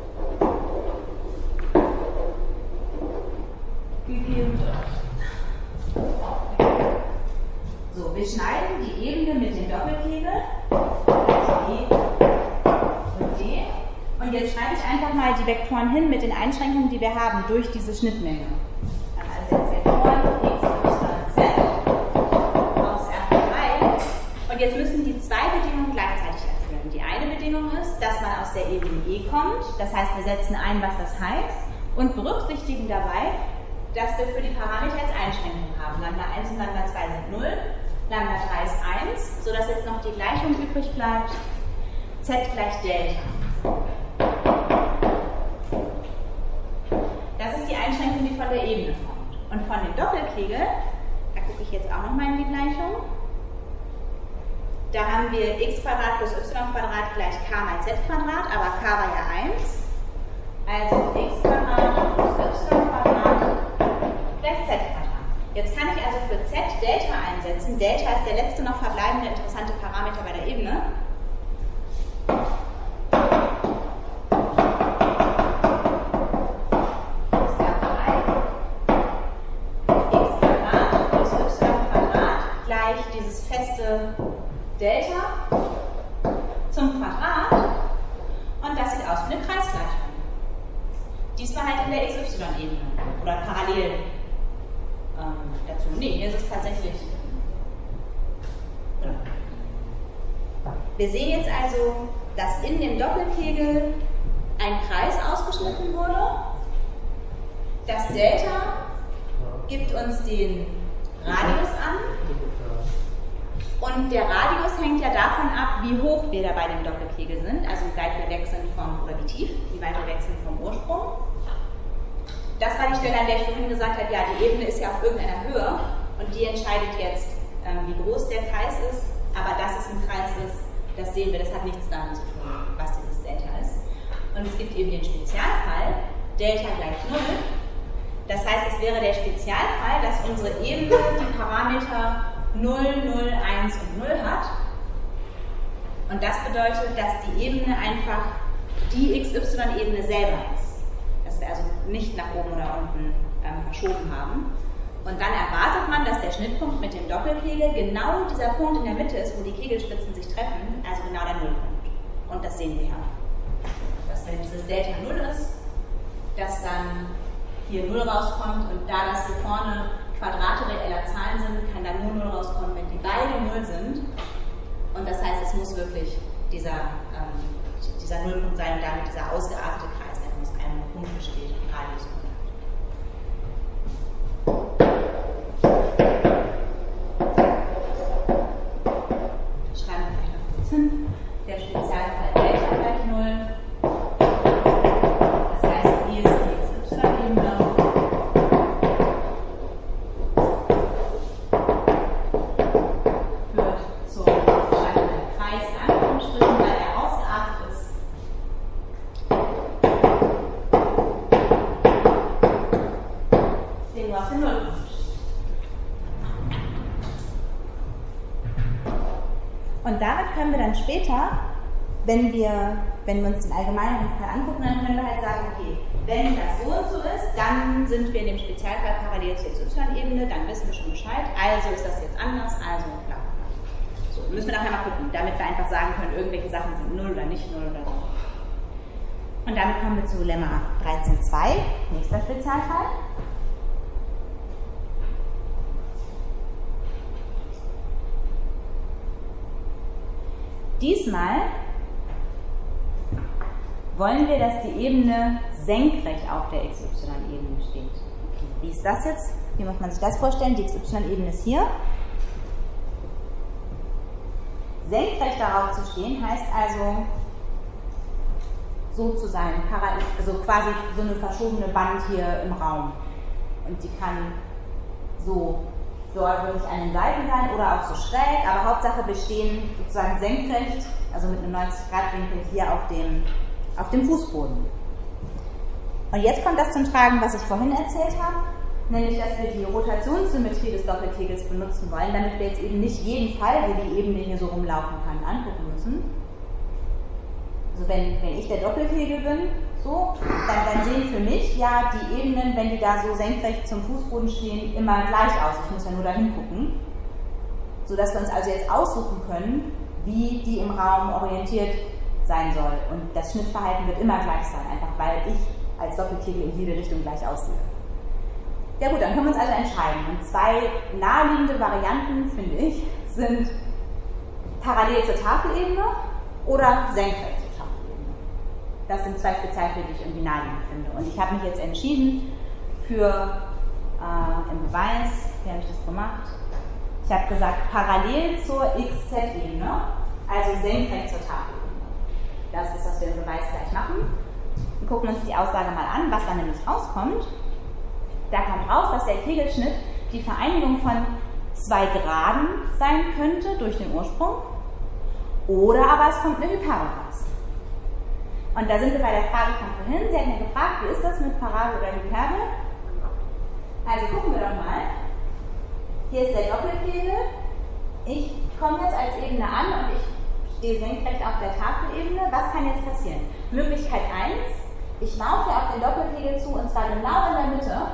gegeben wird. So, wir schneiden die Ebene mit dem Doppelkegel, also E und D. Und jetzt schreibe ich einfach mal die Vektoren hin mit den Einschränkungen, die wir haben, durch diese Schnittmenge. Also jetzt Vektoren x, y, z aus R drei. Und jetzt müssen die zwei Bedingungen gleichzeitig erfüllen. Die eine Bedingung ist, dass man aus der Ebene E kommt. Das heißt, wir setzen ein, was das heißt, und berücksichtigen dabei, dass wir für die Parameter jetzt Einschränkungen haben. Lambda eins und Lambda zwei sind null, Lambda drei ist eins, sodass jetzt noch die Gleichung übrig bleibt, z gleich Delta. Das ist die Einschränkung, die von der Ebene kommt. Und von dem Doppelkegel, da gucke ich jetzt auch nochmal in die Gleichung, da haben wir x Quadrat plus y Quadrat gleich k mal z Quadrat, aber k war ja eins. Also x Quadrat plus y Quadrat gleich z Quadrat. Jetzt kann ich also für z Delta einsetzen. Delta ist der letzte noch verbleibende interessante Parameter bei der Ebene. Dieses feste Delta zum Quadrat und das sieht aus wie eine Kreisgleichung. Diesmal halt in der x y-Ebene oder parallel ähm, dazu. Nee, hier ist es tatsächlich. Ja. Wir sehen jetzt also, dass in dem Doppelkegel ein Kreis ausgeschnitten wurde. Das Delta gibt uns den Radius an. Und der Radius hängt ja davon ab, wie hoch wir da bei dem Doppelkegel sind, also wie weit wir weg sind vom, oder wie tief, wie weit wir weg sind vom Ursprung. Das war die Stelle, an der ich vorhin gesagt habe, ja, die Ebene ist ja auf irgendeiner Höhe und die entscheidet jetzt, ähm, wie groß der Kreis ist, aber dass es ein Kreis ist, das sehen wir, das hat nichts damit zu tun, was dieses Delta ist. Und es gibt eben den Spezialfall, Delta gleich null. Das heißt, es wäre der Spezialfall, dass unsere Ebene die Parameter null, null, eins und null hat. Und das bedeutet, dass die Ebene einfach die x y-Ebene selber ist. Dass wir also nicht nach oben oder unten ähm, verschoben haben. Und dann erwartet man, dass der Schnittpunkt mit dem Doppelkegel genau dieser Punkt in der Mitte ist, wo die Kegelspitzen sich treffen, also genau der Nullpunkt. Und das sehen wir ja. Dass wenn dieses Delta null ist, dass dann hier null rauskommt und da das hier vorne Quadrate reeller Zahlen sind, kann da nur null rauskommen, wenn die beide null sind. Und das heißt, es muss wirklich dieser, ähm, dieser Nullpunkt sein und damit dieser ausgeartete Kreis, der aus einem Punkt besteht, Radius. Schreiben wir vielleicht noch kurz hin. Der Spezialfall Delta gleich null. Das heißt, hier ist die x y-Ebene. nur auf den Nullpunkt. Und damit können wir dann später, wenn wir, wenn wir uns den allgemeinen Fall angucken, dann können wir halt sagen, okay, wenn das so und so ist, dann sind wir in dem Spezialfall parallel zur X Y-Ebene, dann wissen wir schon Bescheid, also ist das jetzt anders, also bla bla. So, müssen wir nachher mal gucken, damit wir einfach sagen können, irgendwelche Sachen sind null oder nicht null oder so. Und damit kommen wir zu Lemma dreizehn Punkt zwei, nächster Spezialfall. Diesmal wollen wir, dass die Ebene senkrecht auf der X Y-Ebene steht. Okay, wie ist das jetzt? Wie muss man sich das vorstellen? Die X Y-Ebene ist hier. Senkrecht darauf zu stehen heißt also, so zu sein, also quasi so eine verschobene Wand hier im Raum. Und die kann so dort wirklich an den Seiten sein oder auch so schräg, aber Hauptsache wir stehen sozusagen senkrecht, also mit einem neunzig Grad Winkel hier auf dem, auf dem Fußboden. Und jetzt kommt das zum Tragen, was ich vorhin erzählt habe, nämlich, dass wir die Rotationssymmetrie des Doppelkegels benutzen wollen, damit wir jetzt eben nicht jeden Fall, wo die Ebene hier so rumlaufen kann, angucken müssen. Also wenn, wenn ich der Doppelkegel bin, so, dann, dann sehen für mich ja die Ebenen, wenn die da so senkrecht zum Fußboden stehen, immer gleich aus. Ich muss ja nur da hingucken. Sodass wir uns also jetzt aussuchen können, wie die im Raum orientiert sein soll. Und das Schnittverhalten wird immer gleich sein, einfach weil ich als Doppelkegel in jede Richtung gleich aussehe. Ja gut, dann können wir uns also entscheiden. Und zwei naheliegende Varianten, finde ich, sind parallel zur Tafelebene oder senkrecht zur Tafelebene. Das sind zwei Spezialfälle, die ich irgendwie naheliegend finde. Und ich habe mich jetzt entschieden für äh, im Beweis, wie habe ich das gemacht? Ich habe gesagt, parallel zur X Z-Ebene, also senkrecht zur Tafelebene. Das ist, was wir im Beweis gleich machen. Wir gucken uns die Aussage mal an, was da nämlich rauskommt. Da kommt raus, dass der Kegelschnitt die Vereinigung von zwei Geraden sein könnte durch den Ursprung, oder aber es kommt eine Hyperbel raus. Und da sind wir bei der Frage von vorhin. Sie hat mir gefragt, wie ist das mit Parabel oder Hyperbel? Also gucken wir doch mal. Hier ist der Doppelkegel. Ich komme jetzt als Ebene an und ich stehe senkrecht auf der Tafelebene. Was kann jetzt passieren? Möglichkeit eins. Ich laufe auf den Doppelkegel zu und zwar genau in der Mitte.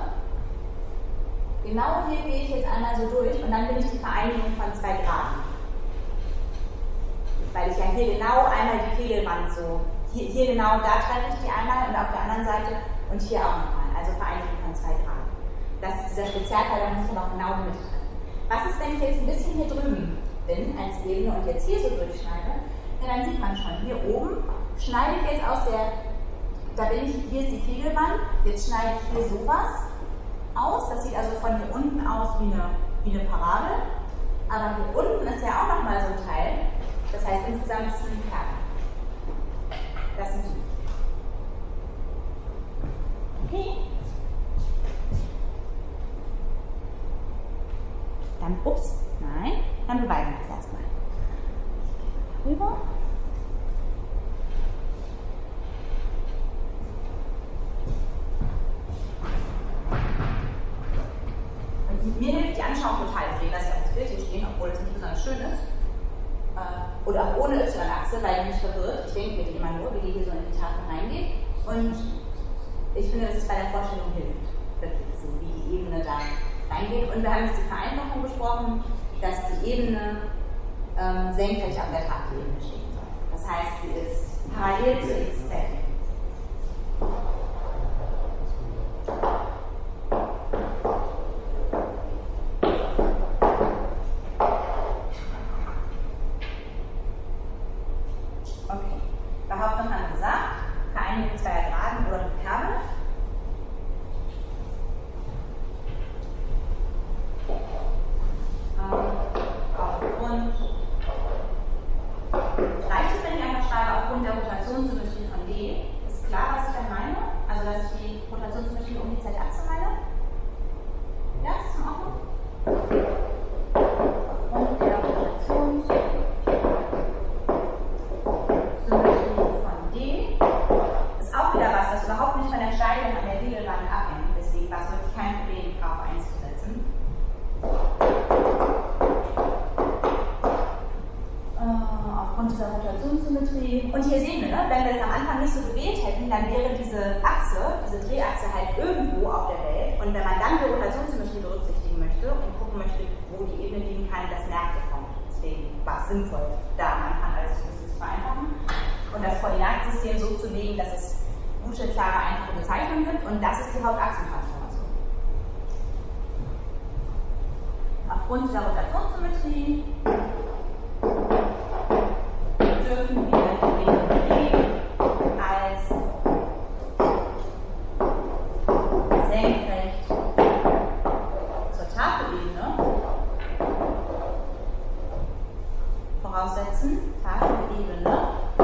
Genau hier gehe ich jetzt einmal so durch und dann bin ich die Vereinigung von zwei Geraden. Weil ich ja hier genau einmal die Kegelwand so, hier, hier genau, da treffe ich die einmal und auf der anderen Seite und hier auch nochmal. Also Vereinigung von zwei Geraden. Das ist dieser Spezialfall, da muss ich noch genau mittreffen. Was ist, wenn ich jetzt ein bisschen hier drüben bin als Ebene und jetzt hier so durchschneide? Ja, dann sieht man schon, hier oben schneide ich jetzt aus der, da bin ich, hier ist die Kegelwand, jetzt schneide ich hier sowas aus. Das sieht also von hier unten aus wie eine, wie eine Parabel. Aber hier unten ist ja auch nochmal so ein Teil. Das heißt, insgesamt ist es ein Kern. Das sind die. Okay. Dann, ups, nein, dann beweisen wir es erstmal. Rüber. Mir hilft die Anschauung total. Ich sehe, dass ich auf das Bild hier stehen, obwohl es nicht besonders schön ist. Äh, oder auch ohne Y-Achse, weil ich mich verwirrt. Ich denke mir immer nur, wie die hier so in die Tafel reingeht. Und ich finde, dass es bei der Vorstellung hilft. Wirklich so, wie die Ebene da reingeht. Und wir haben jetzt die Vereinfachung besprochen, dass die Ebene ähm, senkrecht auf der Tafelebene stehen soll. Das heißt, sie ist parallel zu X Z. Reicht es, wenn ich einfach schreibe, aufgrund der Rotationssymmetrie von D? Ebene, wenn wir es am Anfang nicht so gewählt hätten, dann wäre diese Achse, diese Drehachse halt irgendwo auf der Welt. Und wenn man dann die Rotationssymmetrie berücksichtigen möchte und gucken möchte, wo die Ebene liegen kann, das nervt kommt. Deswegen war es sinnvoll, da am Anfang alles zu vereinfachen und das Koordinatensystem so zu legen, dass es gute, klare, einfache Bezeichnungen gibt. Und das ist die Hauptachsentransformation. Aufgrund dieser Rotationssymmetrie dürfen wir die Ebene als senkrecht zur Tafelebene voraussetzen. Tafelebene.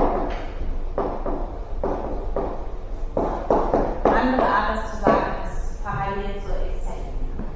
Andere Art, das zu sagen, ist parallel zur X Z-Ebene.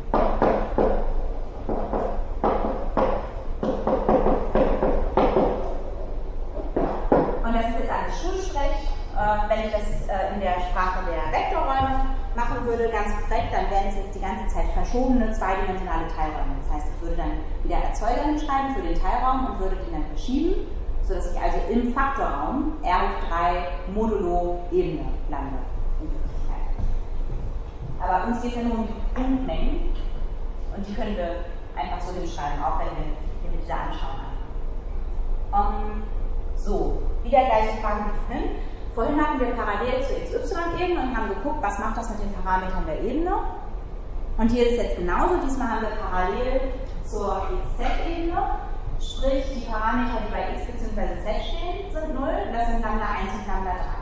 Und das ist jetzt alles Schulsprech. Äh, wenn ich das äh, in der Sprache der Vektorräume machen würde, ganz korrekt, dann wären es jetzt die ganze Zeit verschobene zweidimensionale Teilräume. Das heißt, ich würde dann wieder Erzeuger hinschreiben für den Teilraum und würde den dann verschieben, sodass ich also im Faktorraum R hoch drei modulo Ebene lande. In Wirklichkeit. Aber uns geht es ja nur um die Punktmengen und die können wir einfach so hinschreiben, auch wenn wir, wenn wir diese anschauen. Um, so, wieder gleiche Frage wie vorhin. Vorhin hatten wir parallel zur X Y-Ebene und haben geguckt, was macht das mit den Parametern der Ebene. Und hier ist es jetzt genauso. Diesmal haben wir parallel zur X Z-Ebene, sprich die Parameter, die bei X bzw. Z stehen, sind null. Das sind Lambda eins und Lambda drei.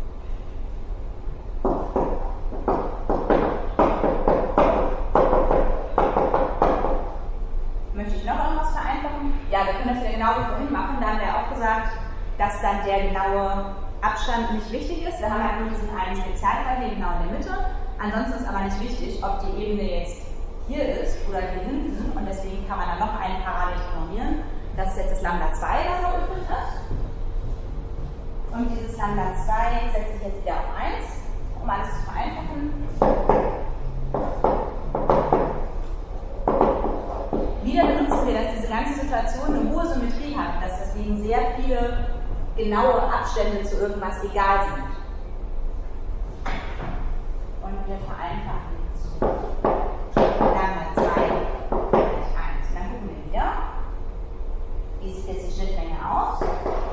Möchte ich noch irgendwas vereinfachen? Ja, wir können das wieder genau wie vorhin machen. Da haben wir auch gesagt, dass dann der genaue Abstand nicht wichtig ist. Wir haben ja nur diesen einen Spezialfall hier genau in der Mitte. Ansonsten ist aber nicht wichtig, ob die Ebene jetzt hier ist oder hier hinten. Und deswegen kann man dann noch einen Parameter normieren. Das ist jetzt das Lambda zwei, das noch übrig ist. Und dieses Lambda zwei setze ich jetzt wieder auf eins, um alles zu vereinfachen. Wieder benutzen wir, dass diese ganze Situation eine hohe Symmetrie hat, dass deswegen sehr viele genaue Abstände zu irgendwas egal sind. Und wir vereinfachen zu Lambda zwei gleich eins. Und dann gucken wir wieder, wie sieht jetzt die Schnittmenge aus.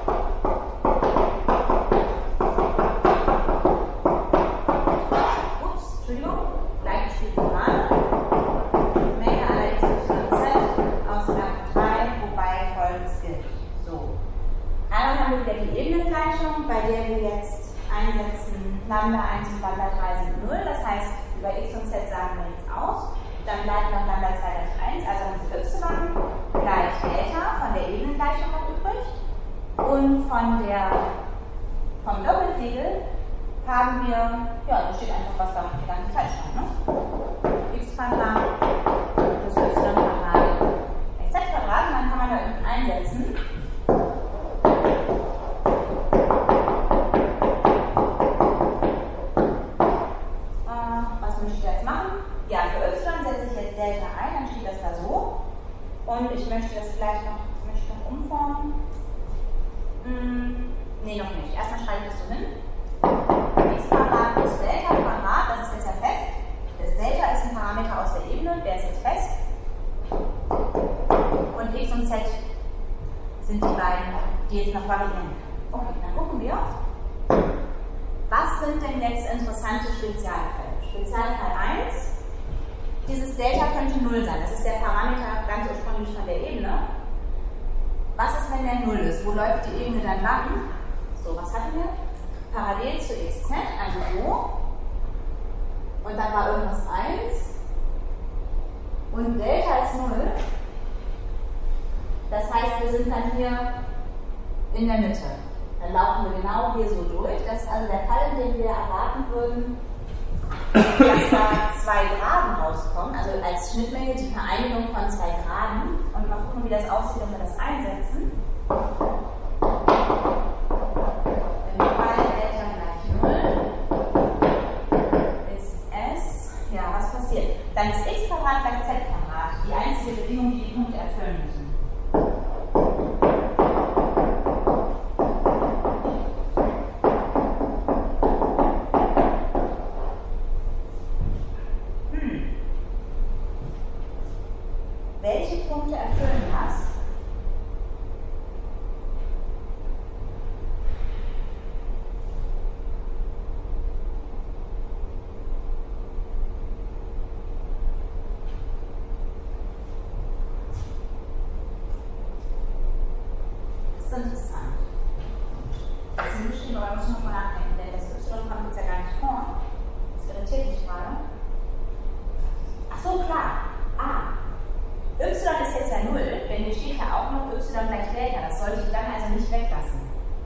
Ups, Entschuldigung, gleich steht gerade. Menge aller X, Y, Z aus Lambda drei, wobei folgendes gilt. So. Einmal haben wir wieder die Ebenengleichung, bei der wir jetzt einsetzen, Lambda eins und Lambda drei sind null, das heißt, über X und Z sagen wir nichts aus. Dann bleibt noch Lambda zwei gleich eins, also haben wir y gleich Delta von der Ebenengleichung noch übrig. Und von der, vom Doppelkegel haben wir, ja, da steht einfach, was da die ganze Zeit stand, ne? X Quadrat plus y Quadrat gleich z Quadrat, und dann kann man da unten einsetzen. Ja, für y setze ich jetzt Delta ein, dann steht das da so. Und ich möchte das vielleicht noch, möchte noch umformen. Hm, nee, noch nicht. Erstmal schreibe ich das so hin. X Quadrat plus Delta Quadrat, das ist jetzt ja fest. Das Delta ist ein Parameter aus der Ebene, der ist jetzt fest. Und X und Z sind die beiden, die jetzt noch variieren können. Okay, dann gucken wir. Was sind denn jetzt interessante Spezialfälle? Spezialfall eins. Dieses Delta könnte null sein. Das ist der Parameter ganz ursprünglich von der Ebene. Was ist, wenn der null ist? Wo läuft die Ebene dann lang? So, was hatten wir? Parallel zu X Z, also so. Und dann war irgendwas eins. Und Delta ist null. Das heißt, wir sind dann hier in der Mitte. Dann laufen wir genau hier so durch. Das ist also der Fall, in dem wir erwarten würden, dass da zwei Geraden rauskommen, also als Schnittmenge die Vereinigung von zwei Geraden. Und mal gucken, wie das aussieht, wenn wir das einsetzen. Im Fall Delta gleich null ist es, ja, was passiert? Dann ist x Quadrat gleich z Quadrat die einzige Bedingung, die die Punkte erfüllen müssen. welche Punkte erfüllen das? Das ist interessant. Das ist nicht geschrieben, aber da muss ich nochmal nachdenken, denn das Y kommt jetzt ja gar nicht vor. Das irritiert mich gerade. Ach so, klar. Ah. Y ist jetzt ja null, denn hier steht ja auch noch y gleich Delta. Das sollte ich dann also nicht weglassen.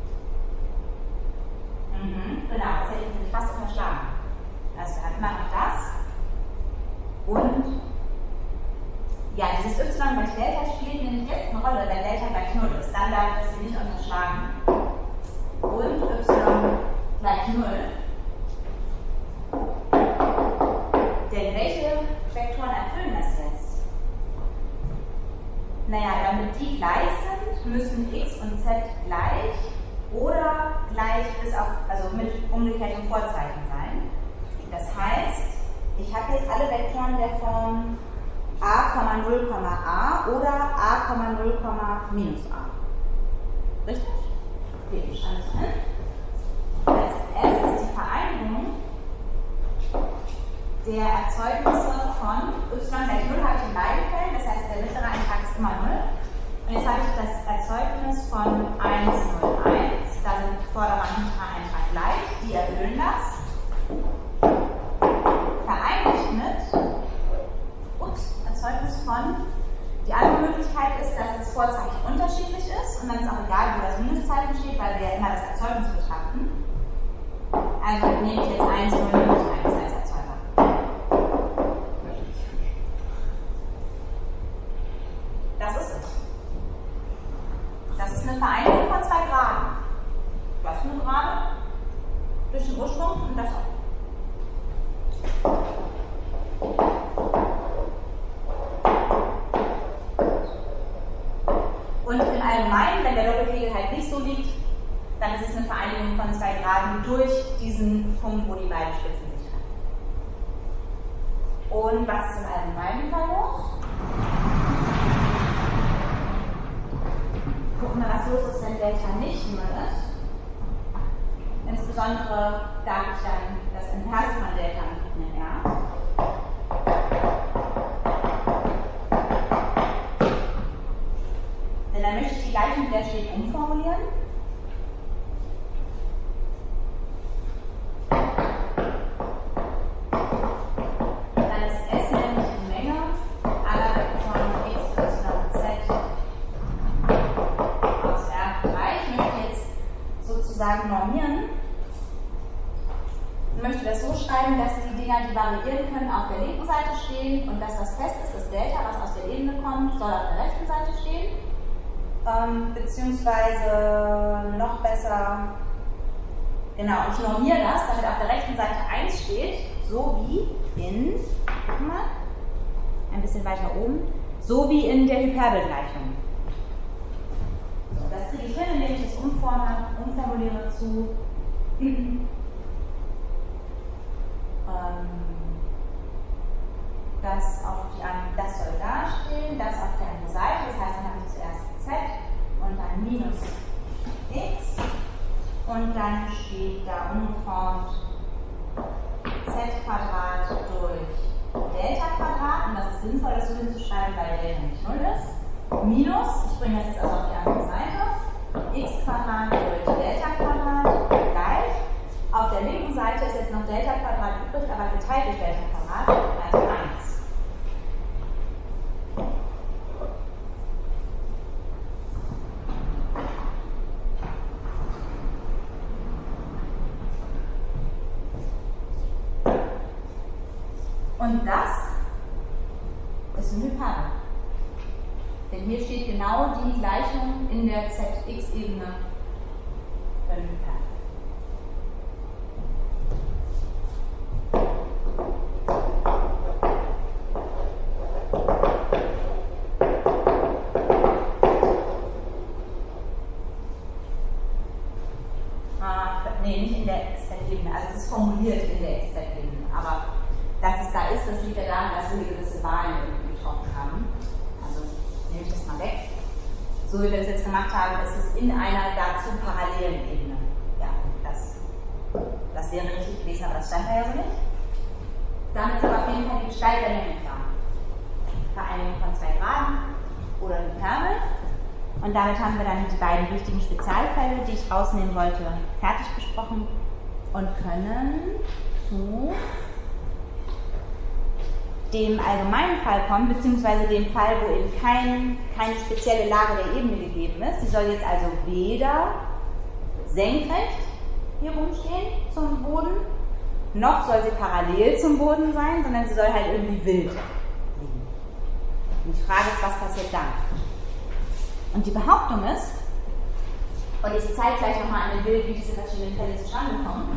Mhm, genau, das hätte ich nämlich fast unterschlagen. Also wir haben immer noch das. Und ja, dieses y gleich Delta spielt nämlich jetzt eine Rolle, wenn Delta gleich null ist. Dann darf ich das hier nicht unterschlagen. Und y gleich null. Denn welche Vektoren erfüllen das jetzt? Naja, damit die gleich sind, müssen x und z gleich oder gleich bis auf, also mit umgekehrtem Vorzeichen sein. Das heißt, ich habe jetzt alle Vektoren der Form a, null, a oder a, null, minus a. Richtig? Okay, ich schreibe es an. Als S ist die Vereinigung der Erzeugnisse von y gleich null habe ich in beiden Fällen, das heißt der mittlere Eintrag ist immer null. Und jetzt habe ich das Erzeugnis von eins, null, eins, da sind vorderer und hinterer Eintrag gleich, die erfüllen das. Vereinigt mit ups, Erzeugnis von, die andere Möglichkeit ist, dass das Vorzeichen unterschiedlich ist und dann ist auch egal, wo das Minuszeichen steht, weil wir ja immer das Erzeugnis betrachten. Also nehme ich jetzt eins, null, minus eins als Erzeuger. Das ist es. Das ist eine Vereinigung von zwei Graden. Das ist eine Gerade durch den Ursprung und das auch. Und im Allgemeinen, wenn der Doppelkegel halt nicht so liegt, dann ist es eine Vereinigung von zwei Graden durch diesen Punkt, wo die beiden Spitzen sich treffen. Und was ist im Allgemeinen Fall los? Gucken wir, was los ist, wenn Delta nicht null ist. Insbesondere darf ich dann das Inverse von Delta mit R. Denn dann möchte ich die Gleichung, die da steht, umformulieren. Dann ist S nämlich die Menge aller Vektoren x, y, z aus R drei. Ich möchte jetzt sozusagen normieren. Ich möchte das so schreiben, dass die Dinger, die variieren können, auf der linken Seite stehen und das, was fest ist, das Delta, was aus der Ebene kommt, soll auf der rechten Seite stehen. Ähm, beziehungsweise noch besser, genau, ich normiere das, damit auf der rechten Seite eins steht, so wie in, guck mal, ein bisschen weiter oben, so wie in der Hyperbelgleichung. So, das kriege ich hin, indem ich es umformuliere zu ähm, das auf die andere, das soll da stehen, das auf der anderen Seite, das heißt, dann habe ich zuerst z und dann minus x und dann steht da umgeformt z Quadrat durch Delta Quadrat und das ist sinnvoll, das so hinzuschreiben, weil Delta nicht null ist. Minus, ich bringe das jetzt also auf die andere Seite, x Quadrat durch Delta Quadrat gleich. Auf der linken Seite ist jetzt noch Delta Quadrat übrig, aber geteilt durch Delta Quadrat gleich eins. Und das ist ein Hyperbel. Denn hier steht genau die Gleichung in der Z X-Ebene für ein Hyperbel. Ah, nee, nicht in der X Z-Ebene. Also es ist formuliert in der X Z-Ebene. Aber dass es da ist, das liegt ja daran, dass wir gewisse Wahlen irgendwie getroffen haben. so wie wir das jetzt gemacht haben, ist es in einer dazu parallelen Ebene. Ja, das, das wäre richtig gewesen, aber das stand da ja so nicht. Damit ist aber auf jeden Fall die Gestalt der Menge klar. Vereinigung von zwei Graden oder Hyperbel. Und damit haben wir dann die beiden wichtigen Spezialfälle, die ich rausnehmen wollte, fertig besprochen und können zu dem allgemeinen Fall kommen, beziehungsweise dem Fall, wo eben kein, keine spezielle Lage der Ebene gegeben ist. Die soll jetzt also weder senkrecht hier rumstehen zum Boden, noch soll sie parallel zum Boden sein, sondern sie soll halt irgendwie wild liegen. Und die Frage ist, was passiert dann? Und die Behauptung ist, und ich zeige gleich nochmal an dem Bild, wie diese verschiedenen Fälle zustande kommen.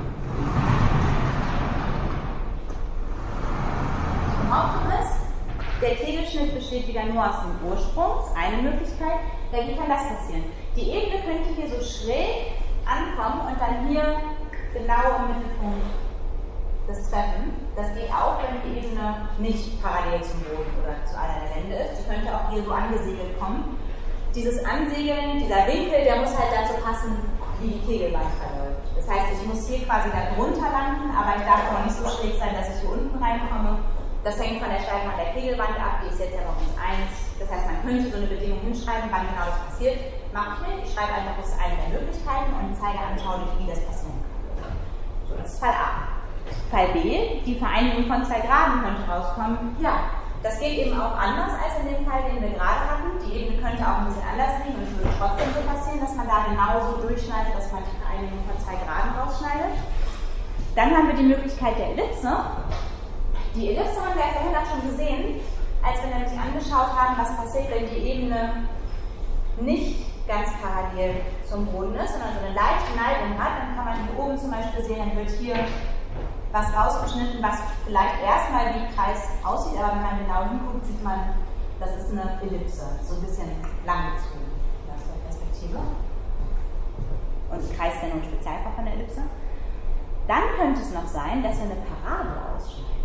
Die Behauptung ist, der Kegelschnitt besteht wieder nur aus dem Ursprung, das ist eine Möglichkeit. Ja, wie kann das passieren? Die Ebene könnte hier so schräg ankommen und dann hier genau im Mittelpunkt das Treffen. Das geht auch, wenn die Ebene nicht parallel zum Boden oder zu einer der Wände ist. Die könnte auch hier so angesegelt kommen. Dieses Ansiegeln, dieser Winkel, der muss halt dazu passen, wie die Kegelwand verläuft. Das heißt, ich muss hier quasi da drunter landen, aber ich darf auch nicht so schräg sein, dass ich hier unten reinkomme. Das hängt von der Steigung der Kegelwand ab, die ist jetzt ja noch nicht eins. Das heißt, man könnte so eine Bedingung hinschreiben, wann genau das passiert. Mache ich nicht, ich schreibe einfach, das ist eine der Möglichkeiten und zeige anschaulich, wie das passieren kann. So, das ist Fall A. Fall B, die Vereinigung von zwei Graden könnte rauskommen. Ja, das geht eben auch anders als in dem Fall, den wir gerade hatten. Die Ebene könnte auch ein bisschen anders liegen und es würde trotzdem so passieren, dass man da genauso durchschneidet, dass man die Vereinigung von zwei Graden rausschneidet. Dann haben wir die Möglichkeit der Ellipse. Die Ellipse haben wir ja vorhin auch schon gesehen, als wir nämlich angeschaut haben, was passiert, wenn die Ebene nicht ganz parallel zum Boden ist, sondern so eine leichte Neigung hat. Dann kann man hier oben zum Beispiel sehen, dann wird hier was rausgeschnitten, was vielleicht erstmal wie ein Kreis aussieht, aber wenn man genau hinguckt, sieht man, das ist eine Ellipse, so ein bisschen langgezogen aus der Perspektive. Und ein Kreis ist ja nur ein Spezialfall von der Ellipse. Dann könnte es noch sein, dass wir eine Parabel ausschneiden.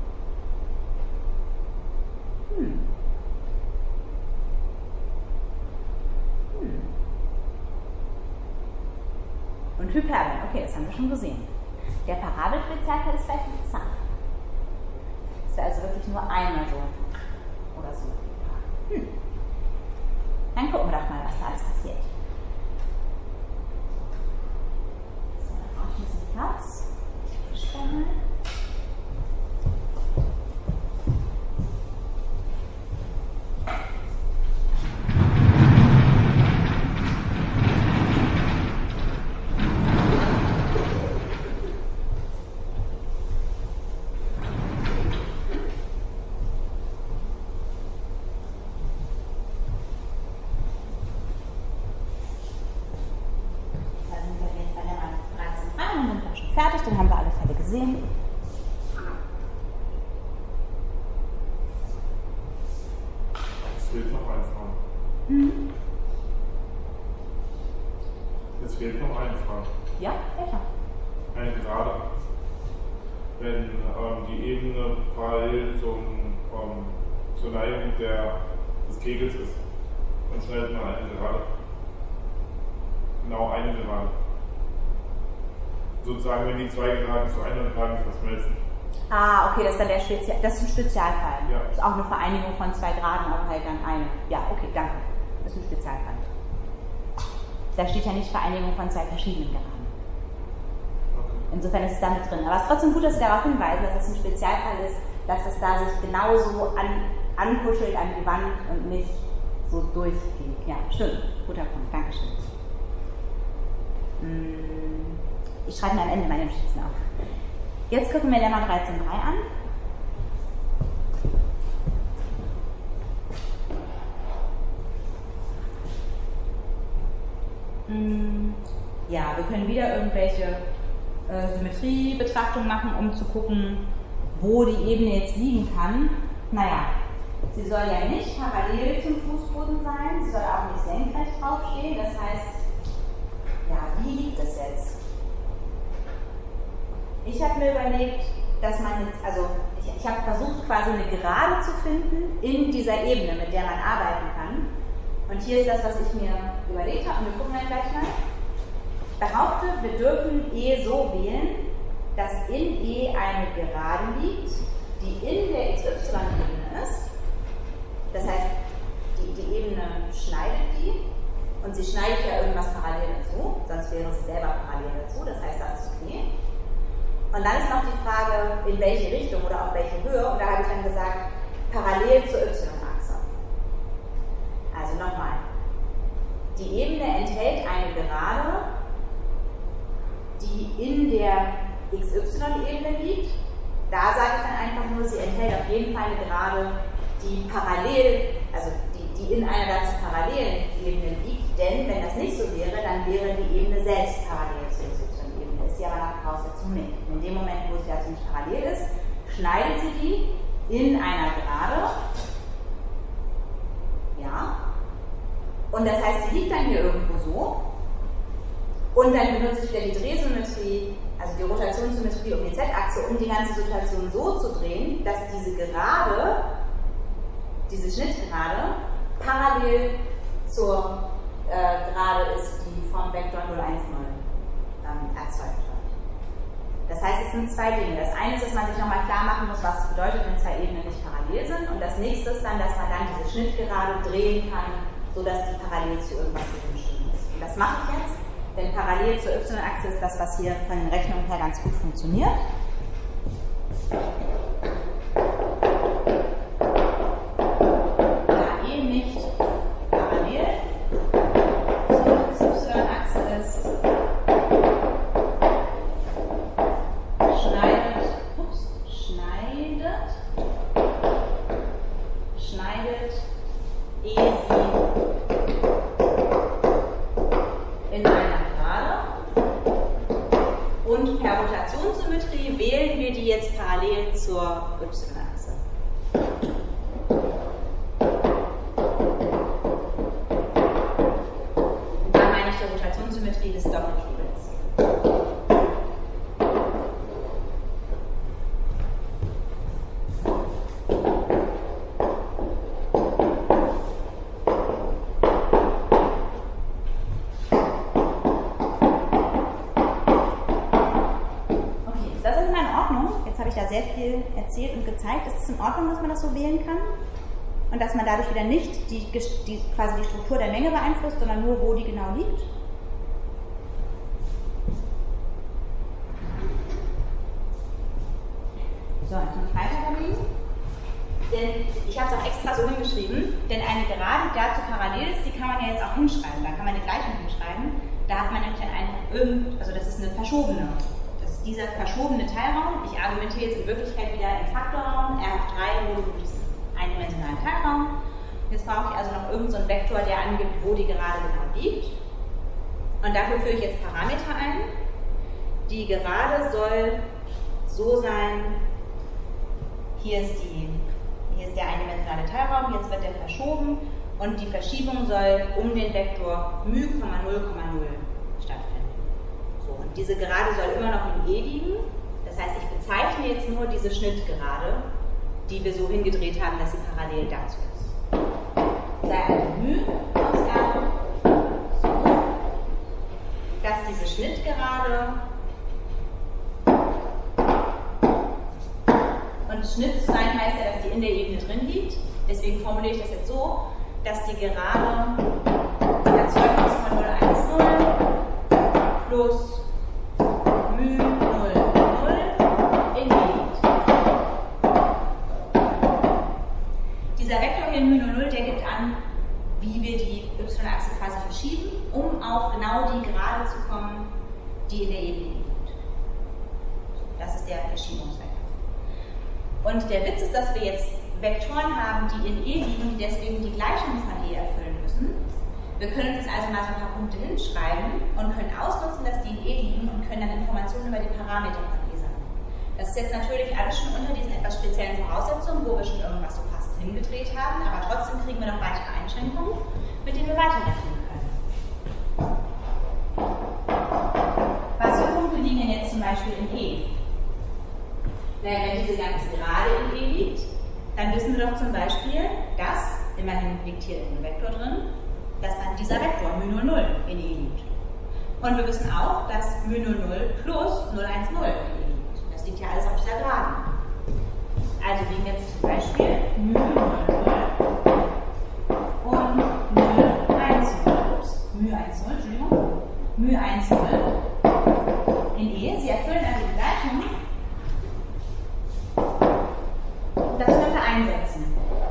Hm. Hm. Und Hyperbel, okay, das haben wir schon gesehen. Der Parabelspezialfall ist vielleicht interessant. Das wäre also wirklich nur einmal so oder so. Hm. Dann gucken wir doch mal, was da alles passiert. So, dann brauche ich ein bisschen Platz. Ich mal. Fertig, dann haben wir alle Fälle gesehen. Es fehlt noch ein Fall. Mhm. Es fehlt noch ein Fall. Ja, welcher? Eine Gerade. Wenn ähm, die Ebene parallel zum, ähm, zur Neigung der, des Kegels ist, dann schneidet man eine Gerade. Genau eine Gerade. Sozusagen, wenn die zwei Geraden zu einer Geraden verschmelzen. Ah, okay, das ist dann der Spezial, das ist ein Spezialfall. Ja. Das ist auch eine Vereinigung von zwei Graden, aber halt dann eine. Ja, okay, danke. Das ist ein Spezialfall. Da steht ja nicht Vereinigung von zwei verschiedenen Geraden. Okay. Insofern ist es da mit drin. Aber es ist trotzdem gut, dass Sie darauf hinweisen, dass das ein Spezialfall ist, dass es da sich genauso an, ankuschelt an die Wand und nicht so durchgeht. Ja, stimmt. Guter Punkt. Dankeschön. Hm. Ich schreibe mir am Ende meine Notizen auf. Jetzt gucken wir Lemma dreizehn Punkt drei an. Hm, ja, wir können wieder irgendwelche äh, Symmetriebetrachtungen machen, um zu gucken, wo die Ebene jetzt liegen kann. Naja, sie soll ja nicht parallel zum Fußboden sein, sie soll auch nicht senkrecht draufstehen. Das heißt, ja, wie liegt das jetzt? Ich habe mir überlegt, dass man jetzt, also ich, ich habe versucht, quasi eine Gerade zu finden in dieser Ebene, mit der man arbeiten kann. Und hier ist das, was ich mir überlegt habe, und wir gucken dann gleich mal. Ich behaupte, wir dürfen E so wählen, dass in E eine Gerade liegt, die in der X Y-Ebene ist. Das heißt, die, die Ebene schneidet die, und sie schneidet ja irgendwas parallel dazu, sonst wäre sie selber parallel dazu, das heißt, das ist okay. Und dann ist noch die Frage, in welche Richtung oder auf welche Höhe, und da habe ich dann gesagt, parallel zur Y-Achse. Also nochmal, die Ebene enthält eine Gerade, die in der X Y-Ebene liegt. Da sage ich dann einfach nur, sie enthält auf jeden Fall eine Gerade, die parallel, also die, die in einer dazu parallelen Ebene liegt, denn wenn das nicht so wäre, dann wäre die Ebene selbst parallel zur X Y-Ebene. Ist sie aber nach Voraussetzung nicht. In dem Moment, wo sie also nicht parallel ist, schneidet sie die in einer Gerade. Ja. Und das heißt, die liegt dann hier irgendwo so. Und dann benutze ich wieder die Drehsymmetrie, also die Rotationssymmetrie um die Z-Achse, um die ganze Situation so zu drehen, dass diese Gerade, diese Schnittgerade, parallel zur äh, Gerade ist, die vom Vektor null eins null ähm, erzeugt wird. Das heißt, es sind zwei Dinge. Das eine ist, dass man sich nochmal klar machen muss, was es bedeutet, wenn zwei Ebenen nicht parallel sind. Und das nächste ist dann, dass man dann diese Schnittgerade drehen kann, sodass die parallel zu irgendwas gewünscht ist. Und das mache ich jetzt. Denn parallel zur Y-Achse ist das, was hier von den Rechnungen her ganz gut funktioniert. Da E nicht parallel zur Y-Achse ist, schneidet, ups, schneidet, schneidet E sie in einer und per Rotationssymmetrie wählen wir die jetzt parallel zur Y-Achse. Und da meine ich die Rotationssymmetrie des Doppelkegels. Sehr viel erzählt und gezeigt. Ist es in Ordnung, dass man das so wählen kann? Und dass man dadurch wieder nicht die, die, quasi die Struktur der Menge beeinflusst, sondern nur, wo die genau liegt? So, jetzt muss ich weiter überlegen. Denn ich habe es auch extra so hingeschrieben, denn eine Gerade, die dazu parallel ist, die kann man ja jetzt auch hinschreiben. Da kann man die Gleichung hinschreiben. Da hat man nämlich dann einfach irgend, also das ist eine verschobene. Dieser verschobene Teilraum, ich argumentiere jetzt in Wirklichkeit wieder im Faktorraum, R hoch drei wurde für diesen eindimensionalen Teilraum. Jetzt brauche ich also noch irgendeinen so Vektor, der angibt, wo die Gerade genau liegt. Und dafür führe ich jetzt Parameter ein. Die Gerade soll so sein, hier ist, die, hier ist der eindimensionale Teilraum, jetzt wird der verschoben und die Verschiebung soll um den Vektor μ, null, null stattfinden. Und diese Gerade soll immer noch in E liegen. Das heißt, ich bezeichne jetzt nur diese Schnittgerade, die wir so hingedreht haben, dass sie parallel dazu ist. Sei also μ aus R, so, dass diese Schnittgerade und Schnitt zu sein heißt ja, dass die in der Ebene drin liegt. Deswegen formuliere ich das jetzt so, dass die Gerade die Erzeugung von null eins null plus μ null null in E liegt. Dieser Vektor hier μ null null, der gibt an, wie wir die Y-Achse quasi verschieben, um auf genau die Gerade zu kommen, die in der Ebene liegt. Das ist der Verschiebungsvektor. Und der Witz ist, dass wir jetzt Vektoren haben, die in E liegen, die deswegen die Gleichung von E erfüllen müssen. Wir können uns also mal so ein paar Punkte hinschreiben und können ausnutzen, dass die in E liegen und können dann Informationen über die Parameter von E sammeln. Das ist jetzt natürlich alles schon unter diesen etwas speziellen Voraussetzungen, wo wir schon irgendwas so passend hingedreht haben, aber trotzdem kriegen wir noch weitere Einschränkungen, mit denen wir weiterrechnen können. Was für Punkte liegen denn jetzt zum Beispiel in E? Naja, wenn diese ganze Gerade in E liegt, dann wissen wir doch zum Beispiel, dass, immerhin liegt hier ein Vektor drin, dass dann dieser Vektor μ null null in E liegt. Und wir wissen auch, dass μ null null plus null eins null in E liegt. Das liegt ja alles auf dieser Geraden. Also liegen jetzt zum Beispiel μ null null und μ eins null. Ups, μ eins null, Entschuldigung. μ eins null in E. Sie erfüllen also die Gleichung. Das können wir einsetzen.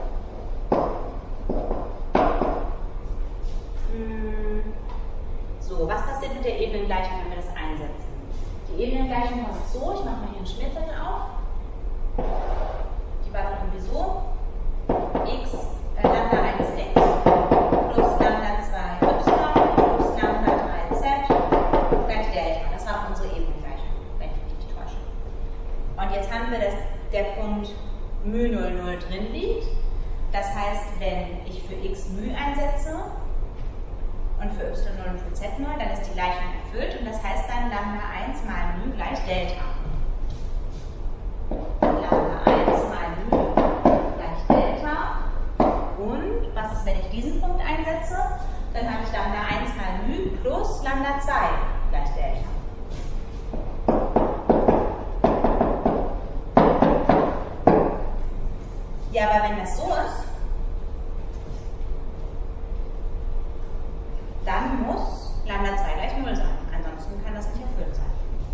So, was passiert mit der Ebenengleichung, wenn wir das einsetzen? Die Ebenengleichung kommt so, ich mache mal hier einen Schmierzettel auf. Die war dann irgendwie so. x, äh, Lambda eins x plus Lambda zwei y plus Lambda drei z gleich Delta. Das war unsere Ebenengleichung, wenn ich mich nicht täusche. Und jetzt haben wir, dass der Punkt μ null null drin liegt. Das heißt, wenn ich für x μ einsetze und für y null und für z null, dann ist die Gleichung erfüllt und das heißt dann Lambda eins mal μ gleich Delta. Lambda eins mal μ gleich Delta. Und was ist, wenn ich diesen Punkt einsetze? Dann habe ich Lambda eins mal μ plus Lambda zwei gleich Delta. Ja, aber wenn das so ist, dann muss Lambda zwei gleich null sein. Ansonsten kann das nicht erfüllt sein.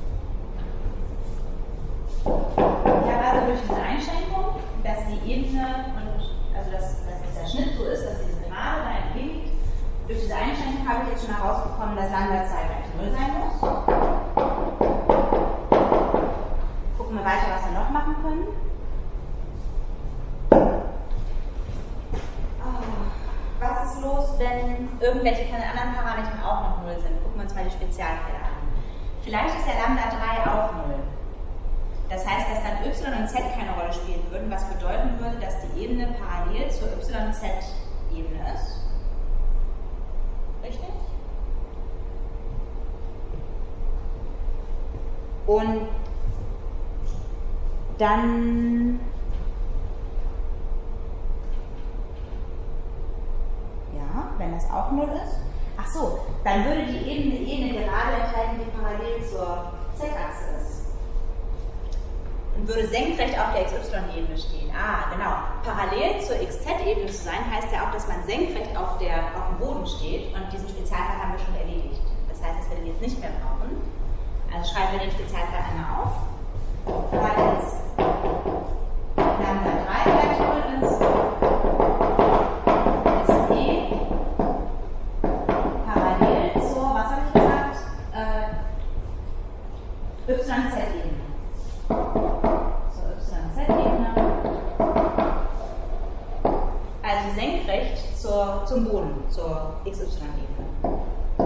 Ich habe also durch diese Einschränkung, dass die Ebene und also dass, dass der Schnitt so ist, dass diese Gerade da entgegenliegt, durch diese Einschränkung habe ich jetzt schon herausbekommen, dass Lambda zwei gleich null sein muss. Gucken wir weiter, was wir noch machen können. Was ist los, wenn irgendwelche von den anderen Parametern auch noch null sind? Gucken wir uns mal die Spezialfälle an. Vielleicht ist ja Lambda drei auch null. Das heißt, dass dann y und z keine Rolle spielen würden, was bedeuten würde, dass die Ebene parallel zur y z-Ebene ist. Richtig? Und dann wenn das auch null ist. Ach so, dann würde die Ebene eh eine Gerade enthalten, die parallel zur z-Achse ist. Und würde senkrecht auf der x y-Ebene stehen. Ah, genau. Parallel zur x z-Ebene zu sein, heißt ja auch, dass man senkrecht auf, der, auf dem Boden steht. Und diesen Spezialfall haben wir schon erledigt. Das heißt, dass wir den jetzt nicht mehr brauchen. Also schreiben wir den Spezialfall einmal auf. Weil jetzt Lambda drei gleich null ist, ist e parallel zur, was habe ich gesagt, äh, y z-Ebene. Zur y z-Ebene. Also senkrecht zur, zum Boden, zur x y-Ebene.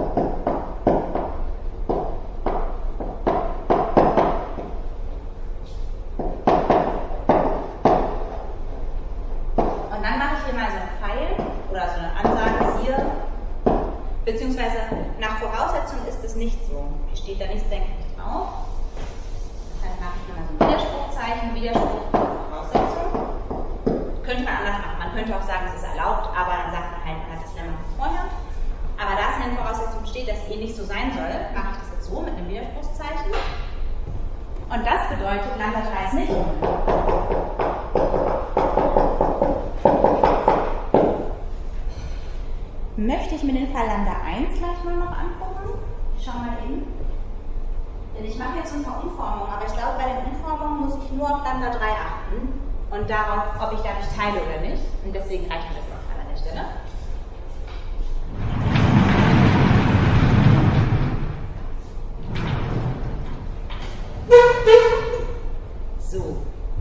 Und dann mache ich hier mal so einen Pfeil oder so eine Ansage hier. Beziehungsweise nach Voraussetzung ist es nicht so. Hier steht da nicht senkrecht drauf. Dann mache ich mal so ein Widerspruchzeichen, Widerspruch zur Voraussetzung. Könnte man anders machen. Man könnte auch sagen, es ist erlaubt, aber dann sagt man halt, man hat das Lemma von vorher. Aber da es in den Voraussetzungen steht, dass eh nicht so sein soll, mache ich das jetzt so mit einem Widerspruchszeichen. Und das bedeutet, Lambda drei ist nicht null. Möchte ich mir den Fall Lambda eins gleich mal noch angucken? Ich schau mal eben. Denn ich mache jetzt ein paar Umformungen, aber ich glaube, bei den Umformungen muss ich nur auf Lambda drei achten und darauf, ob ich dadurch teile oder nicht. Und deswegen reicht mir das noch an der Stelle. So.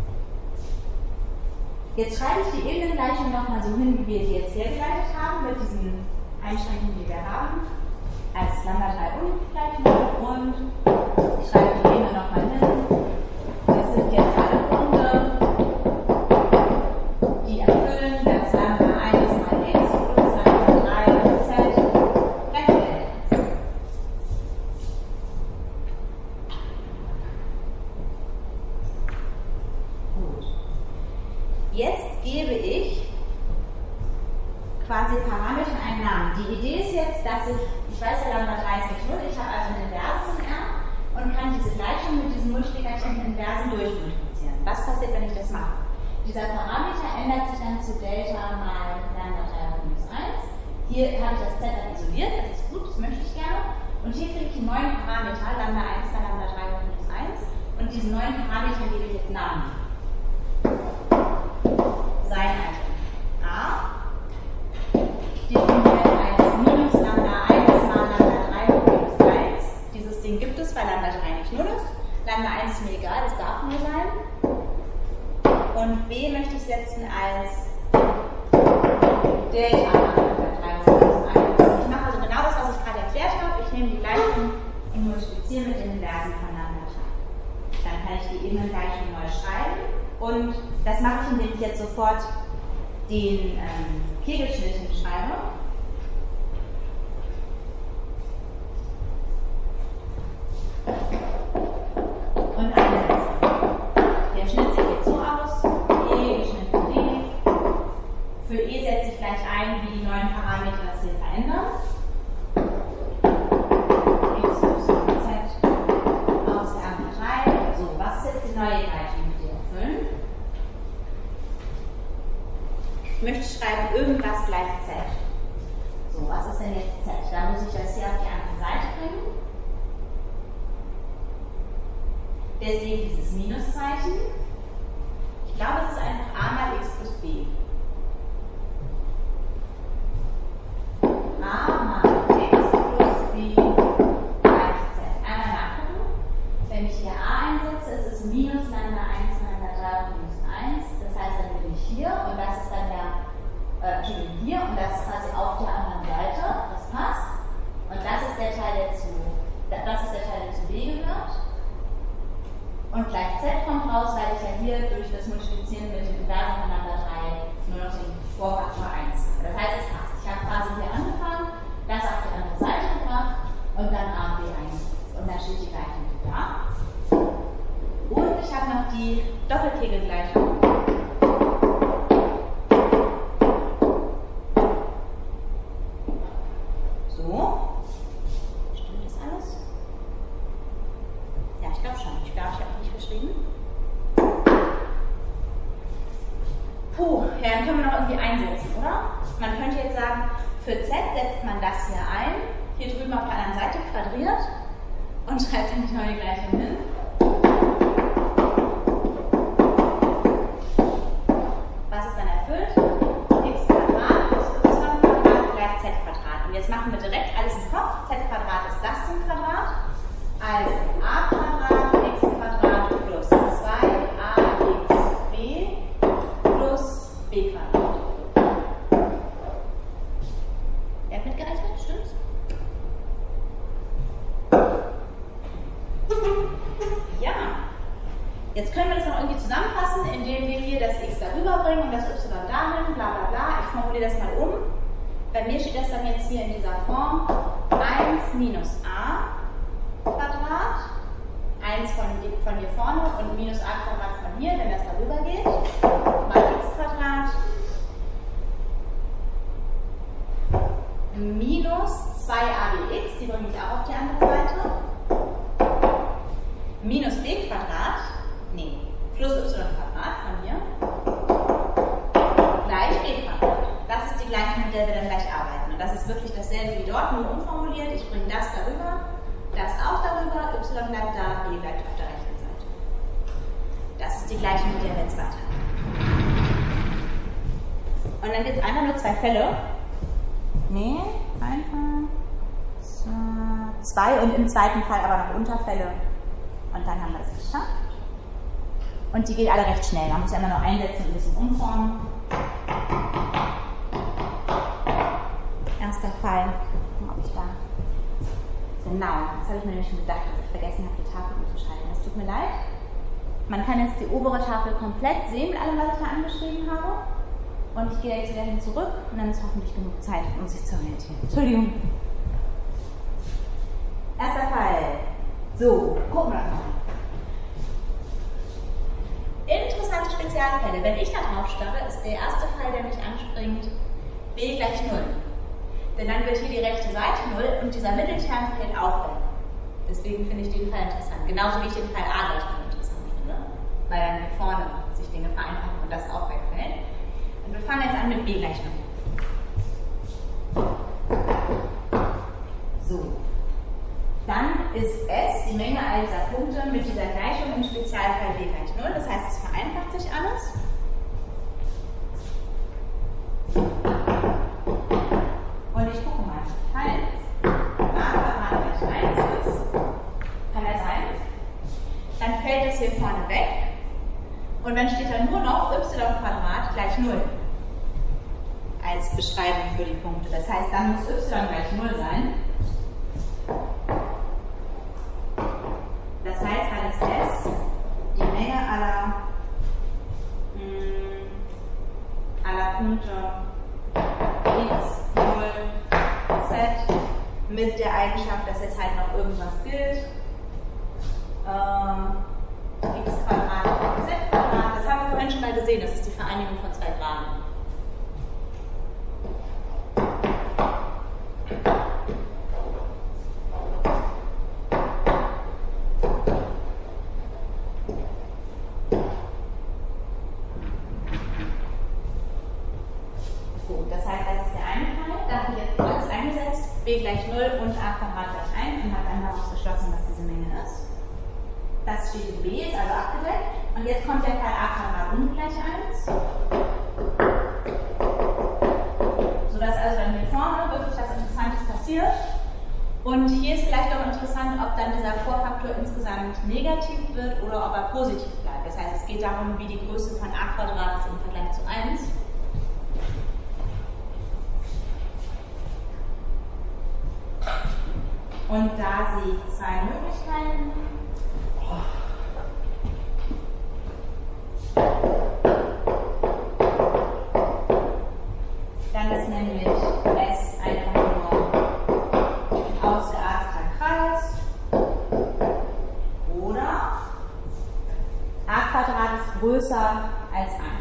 Jetzt schreibe ich die Ebenengleichung nochmal so hin, wie wir sie jetzt hergeleitet haben, mit diesen Einschränkungen, die wir haben, als Lambda drei Ungleichung und ich schreibe die Ebene nochmal hin. Das sind jetzt alle Punkte, die erfüllen, dass Lambda eins mal x plus Lambda drei mal z gleich Delta ist. Gut. Jetzt gebe ich quasi Parametern einen Namen. Die Idee ist jetzt, dass ich, ich weiß ja Lambda drei ist nicht null, ich habe also ein Inverses in R und kann diese Gleichung mit diesen multiplikativen Inversen durchmultiplizieren. Was passiert, wenn ich das mache? Dieser Parameter ändert sich dann zu Delta mal Lambda drei hoch minus eins. Hier habe ich das Z dann isoliert, das ist gut, das möchte ich gerne. Und hier kriege ich einen neuen Parameter, Lambda eins mal Lambda drei hoch minus eins. Und diesen neuen Parameter gebe ich jetzt Namen. Sein also A definiert als minus Lambda eins mal Lambda drei hoch minus eins. Dieses Ding gibt es, weil Lambda drei nicht null ist. Lambda eins ist mir egal, das darf nur sein. Und B möchte ich setzen als Delta Lambda drei hoch minus eins. Ich mache also genau das, was ich gerade erklärt habe. Ich nehme die Gleichung und multipliziere mit den Inversen von Lambda drei. Dann kann ich die Ebengleichung neu schreiben. Und das mache ich, indem ich jetzt sofort den ähm, Kegelschnitt schreibe. Und einsetze. Der Schnitt sieht jetzt so aus: E geschnitten D. Für E setze ich gleich ein, wie die neuen Parameter das hier verändern. X, Y, Z aus Lambda drei. So, was ist jetzt die neue Gleichung, die wir erfüllen? Ich möchte schreiben, irgendwas gleich Z. So, was ist denn jetzt Z? Da muss ich das hier auf die andere Seite bringen. Deswegen dieses Minuszeichen. Ich glaube, es ist einfach A mal X plus B. A mal X plus B gleich Z. Einmal nachgucken. Wenn ich hier A einsetze, ist es minus Lambda eins mal Lambda drei hoch minus eins. Das heißt, dann bin ich hier und das ist dann der, äh, Entschuldigung, hier und das ist quasi auf der anderen Seite. Das passt. Und das ist der Teil, der zu, das ist der Teil, der zu B gehört. Und gleich Z kommt raus, weil ich ja hier durch das Multiplizieren mit den Inversen von Lambda drei nur noch den Vorfaktor eins habe. Das heißt, es passt. Ich habe quasi hier angefangen, das auf die andere Seite gebracht und dann A, B eingesetzt. Und dann steht die Gleichung da. Und ich habe noch die Doppelkegelgleichung. So. Stimmt das alles? Ja, ich glaube schon. Ich glaube, ich habe nicht geschrieben. Puh, ja, dann können wir noch irgendwie einsetzen, oder? Man könnte jetzt sagen, für Z setzt man das hier ein, hier drüben auf der anderen Seite quadriert und schreibt dann die neue Gleichung hin. Was ist dann erfüllt? X Quadrat plus Y Quadrat gleich Z Quadrat. Und jetzt machen wir direkt alles im Kopf. Z Quadrat ist das zum Quadrat. Also A Quadrat X Quadrat plus zwei A X B plus B Quadrat. Wer hat mitgerechnet? Stimmt's? Ja. Jetzt können wir das noch irgendwie zusammenfassen, indem wir hier das X darüber bringen und das Y dahin, bla bla bla. Ich formuliere das mal um. Bei mir steht das dann jetzt hier in dieser Form eins minus A Quadrat, eins von, von hier vorne und minus A Quadrat von hier, wenn das darüber geht, mal X Quadrat minus zwei A B X, die bringe ich auch auf die andere Seite, minus B Quadrat, nee, plus Y Quadrat von hier, gleich B Quadrat. Das ist die Gleichung, mit der wir dann gleich arbeiten. Und das ist wirklich dasselbe wie dort, nur umformuliert. Ich bringe das darüber, das auch darüber, Y bleibt da, B bleibt auf der rechten Seite. Das ist die Gleichung, mit der wir jetzt weitermachen. Und dann gibt es einfach nur zwei Fälle. Nee, einfach zwei und im zweiten Fall aber noch Unterfälle. Und dann haben wir es geschafft. Und die geht alle recht schnell. Man muss ja immer noch einsetzen und ein bisschen umformen. Erster Fall. Gucken, ob ich da. Genau, das habe ich mir nämlich schon gedacht, dass ich vergessen habe, die Tafel umzuschalten. Das tut mir leid. Man kann jetzt die obere Tafel komplett sehen mit allem, was ich da angeschrieben habe. Und ich gehe jetzt wieder hin zurück und dann ist hoffentlich genug Zeit, um sich zu orientieren. Entschuldigung. Erster Fall. So, gucken wir mal. Interessante Spezialfälle. Wenn ich da drauf starre, ist der erste Fall, der mich anspringt, b gleich null. Denn dann wird hier die rechte Seite null und dieser Mittelterm fällt auch weg. Deswegen finde ich den Fall interessant. Genauso wie ich den Fall a gleich null interessant finde. Weil dann hier vorne sich Dinge vereinfachen und das auch wegfällt. Und wir fangen jetzt an mit b gleich null. So. Dann ist S die Menge all dieser Punkte mit dieser Gleichung im Spezialfall b gleich null. Das heißt, es vereinfacht sich alles. Und ich gucke mal, falls a Quadrat gleich eins ist, kann er sein, dann fällt das hier vorne weg und dann steht da nur noch y Quadrat gleich null als Beschreibung für die Punkte. Das heißt, dann muss y gleich null sein. Das heißt, dann ist S die Menge aller, mh, aller Punkte x, null, z mit der Eigenschaft, dass jetzt halt noch irgendwas gilt. Ähm, x Quadrat, z Quadrat, das haben wir vorhin schon mal gesehen, das ist die Vereinigung von zwei Graden. B gleich null und a Quadrat gleich eins und hat dann daraus geschlossen, was diese Menge ist. Das steht in B, ist also abgedeckt. Und jetzt kommt der Fall a Quadrat ungleich eins. Sodass also dann hier vorne wirklich was Interessantes passiert. Und hier ist vielleicht auch interessant, ob dann dieser Vorfaktor insgesamt negativ wird oder ob er positiv bleibt. Das heißt, es geht darum, wie die Größe von a Quadrat ist im Vergleich zu eins. Und da sehe ich zwei Möglichkeiten. Dann ist nämlich S einfach nur ein ausgearteter Kreis. Oder a Quadrat ist größer als eins.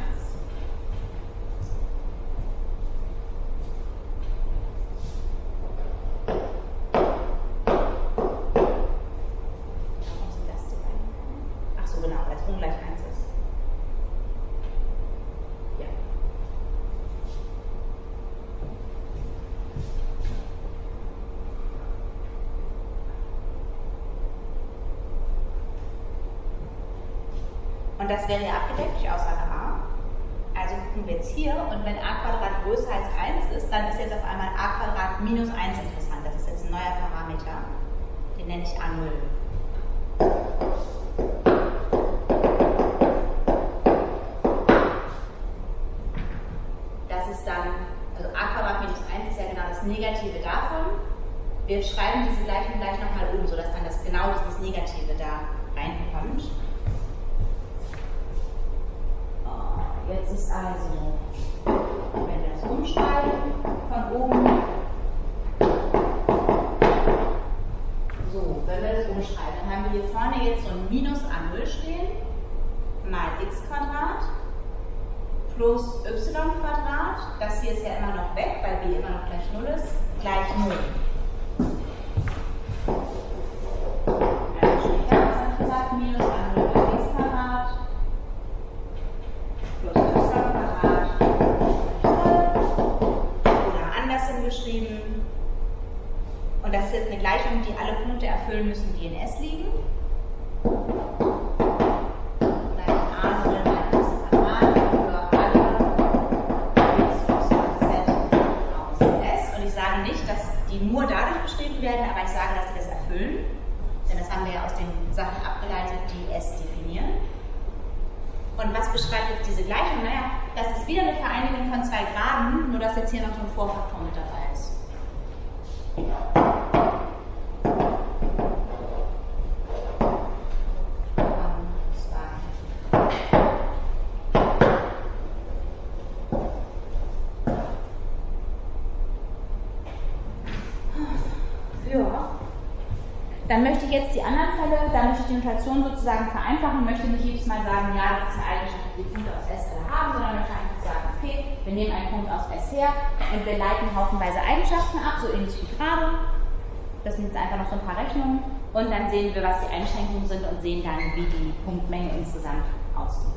Und das wäre ja abgedeckt durch Aussage a. Also gucken wir jetzt hier und wenn a Quadrat größer als eins ist, dann ist jetzt auf einmal a Quadrat minus eins interessant. Das ist jetzt ein neuer Parameter. Den nenne ich a null. Das ist dann, also a Quadrat minus eins ist ja genau das Negative davon. Wir schreiben diese Gleichung gleich nochmal um, sodass dann das genau dieses Negative da reinkommt. Jetzt ist also, wenn wir das umschreiben, von oben, so, wenn wir das umschreiben, dann haben wir hier vorne jetzt so ein Minus a null stehen, mal x Quadrat, plus y Quadrat, das hier ist ja immer noch weg, weil b immer noch gleich null ist, gleich null. Also ich habe jetzt gesagt, minus a null mal x Quadrat, plus y Quadrat oder andershin geschrieben. Und das ist jetzt eine Gleichung, die alle Punkte erfüllen müssen, die in S liegen. Gleich a null mal x Quadrat für alle x, y, z aus S. Und ich sage nicht, dass die nur dadurch beschrieben werden, aber ich sage, dass sie das erfüllen. Denn das haben wir ja aus den Sachen abgeleitet, die S definieren. Und was beschreibt jetzt diese Gleichung? Naja, das ist wieder eine Vereinigung von zwei Graden, nur dass jetzt hier noch so ein Vorfaktor mit dabei ist. Ja. Dann möchte ich jetzt die anderen Fälle, da möchte ich die Notation sozusagen vereinfachen, möchte nicht jedes Mal sagen, ja, das ist eine Eigenschaft, die die Punkte aus S alle haben, sondern möchte einfach sagen, okay, Wir nehmen einen Punkt aus S her und wir leiten haufenweise Eigenschaften ab, so ähnlich wie gerade. Das sind jetzt einfach noch so ein paar Rechnungen. Und dann sehen wir, was die Einschränkungen sind und sehen dann, wie die Punktmenge insgesamt aussieht.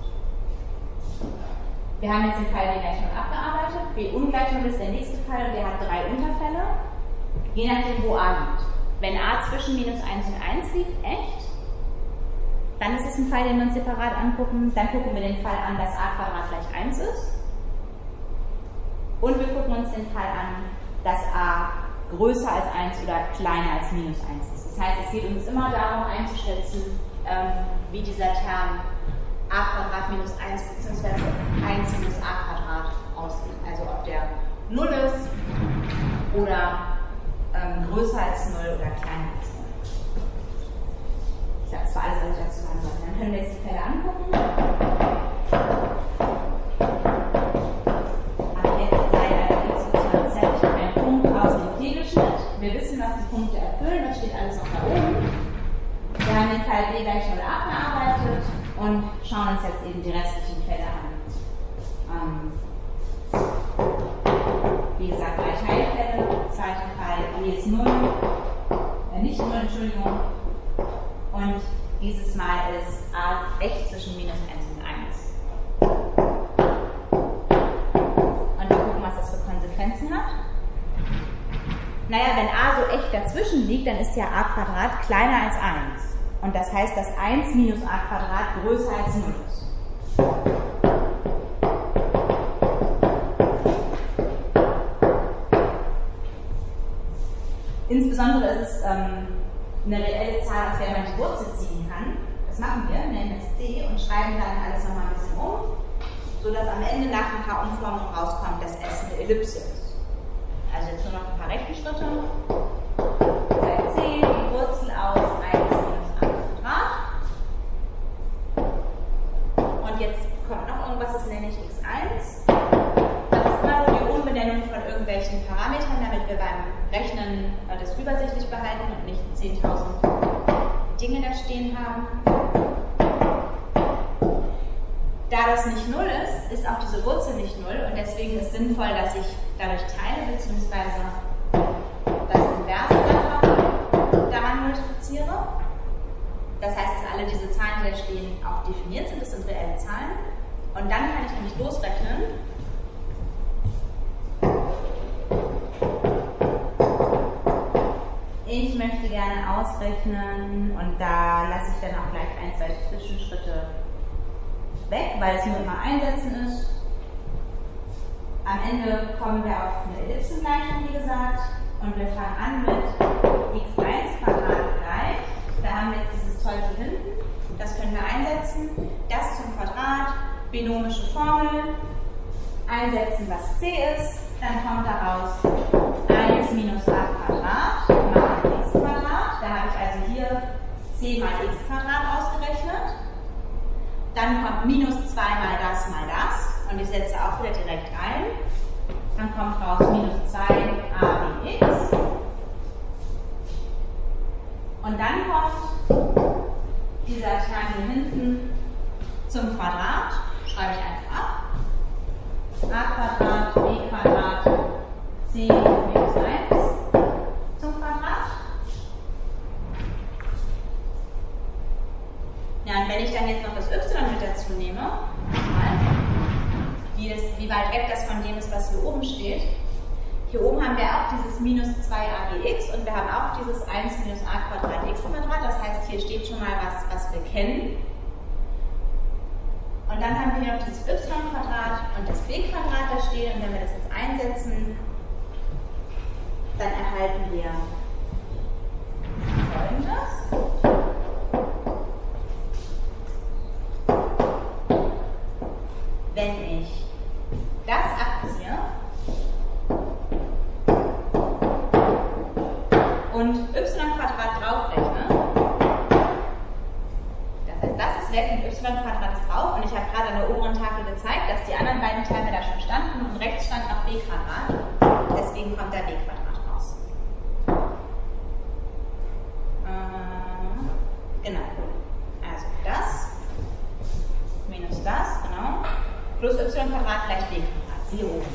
Wir haben jetzt den Fall D gleich null abgearbeitet. B ungleich null ist der nächste Fall und der hat drei Unterfälle, je nachdem, wo A liegt. Wenn A zwischen minus eins und eins liegt, echt, dann ist es ein Fall, den wir uns separat angucken. Dann gucken wir den Fall an, dass a Quadrat gleich eins ist. Und wir gucken uns den Fall an, dass a größer als eins oder kleiner als minus eins ist. Das heißt, es geht uns immer darum einzuschätzen, ähm, wie dieser Term a Quadrat minus eins bzw. eins minus a Quadrat aussieht. Also ob der null ist oder ähm, größer als null oder kleiner als null. Ich glaube, das war alles, was ich dazu sagen wollte. Dann können wir jetzt die Fälle angucken. Ab jetzt sei x, y, z ein Punkt aus dem Kegelschnitt. Wir wissen, was die Punkte erfüllen, das steht alles noch da oben. Wir haben den Fall d gleich null abgearbeitet und schauen uns jetzt eben die restlichen Fälle an. Ähm, wie gesagt, drei Teilfälle. Zweiter Fall, d ist null, äh, nicht null, Entschuldigung. Und dieses Mal ist a echt zwischen minus eins und eins. Und wir gucken, was das für Konsequenzen hat. Naja, wenn a so echt dazwischen liegt, dann ist ja a Quadrat kleiner als eins. Und das heißt, dass eins minus a Quadrat größer als null ist. Insbesondere ist es ähm, eine reelle Zahl, aus der man die Wurzel ziehen kann. Das machen wir, nennen es c und schreiben dann alles nochmal ein bisschen um, sodass am Ende nach ein paar Umformungen rauskommt, dass s eine Ellipse ist. Also jetzt nur noch ein paar Rechenschritte. Bei c die Wurzel aus eins minus a Quadrat. Und jetzt kommt noch irgendwas, das nenne ich x eins. Das ist immer nur die Umbenennung von irgendwelchen Parametern, damit wir beim Rechnen das übersichtlich behalten und nicht zehntausend Dinge da stehen haben. Da das nicht null ist, ist auch diese Wurzel nicht null und deswegen ist es sinnvoll, dass ich dadurch teile bzw. das Inverse daran multipliziere. Das heißt, dass alle diese Zahlen, die da stehen, auch definiert sind, das sind reelle Zahlen. Und dann kann ich nämlich losrechnen. Ich möchte gerne ausrechnen und da lasse ich dann auch gleich ein, zwei Zwischenschritte weg, weil es nur immer einsetzen ist. Am Ende kommen wir auf eine Ellipsengleichung, wie gesagt, und wir fangen an mit x eins Quadrat gleich. Da haben wir jetzt dieses Zeug hier hinten, das können wir einsetzen. Das zum Quadrat, binomische Formel, einsetzen, was c ist, dann kommt daraus eins minus a Quadrat mal x Quadrat. Da habe ich also hier c mal x Quadrat ausgerechnet. Dann kommt minus zwei mal das mal das. Und ich setze auch wieder direkt ein. Dann kommt raus minus zwei a dx. Und dann kommt dieser Term hier hinten zum Quadrat. Schreibe ich einfach ab. a Quadrat, b Quadrat, c minus eins zum Quadrat. Ja, und wenn ich dann jetzt noch das y mit dazu nehme, wie, das, wie weit weg das von dem ist, was hier oben steht. Hier oben haben wir auch dieses minus zwei a dx und wir haben auch dieses eins minus a Quadrat x Quadrat. Das heißt, hier steht schon mal was, was wir kennen. Und dann haben wir hier noch das y-Quadrat und das b-Quadrat da stehen. Und wenn wir das jetzt einsetzen, dann erhalten wir Folgendes. Wenn ich das abziehe und y-Quadrat draufrechne, das heißt, das ist weg und y-Quadrat ist drauf und ich habe gerade an der oberen Tafel gezeigt, dass die anderen beiden Terme da schon standen und rechts stand noch b-Quadrat, deswegen kommt da b-Quadrat raus. Äh, genau, also das minus das, genau, plus y Quadrat gleich b Quadrat, hier oben.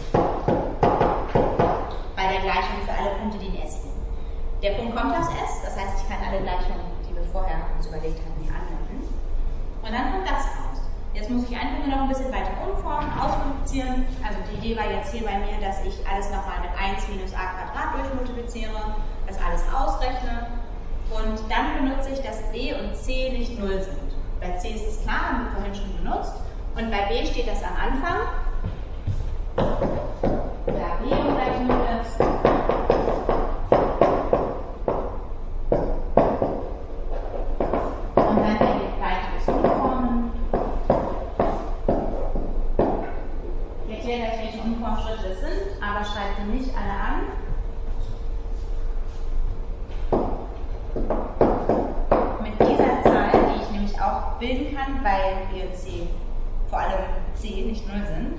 Gleichungen für alle Punkte, die in S liegen. Der Punkt kommt aus S, das heißt, ich kann alle Gleichungen, die wir vorher uns überlegt hatten, hier anwenden. Und dann kommt das raus. Jetzt muss ich einfach nur noch ein bisschen weiter umformen, ausmultiplizieren. Also die Idee war jetzt hier bei mir, dass ich alles nochmal mit eins minus a Quadrat durchmultipliziere, das alles ausrechne. Und dann benutze ich, dass b und c nicht null sind. Bei c ist es klar, haben wir vorhin schon benutzt. Und bei b steht das am Anfang. Da b gleich null ist. Und dann die gleiche Umformen. Ich erkläre gleich, welche Umformschritte es sind, aber schreibt die nicht alle an. Mit dieser Zahl, die ich nämlich auch bilden kann, weil b und c, vor allem c, nicht null sind.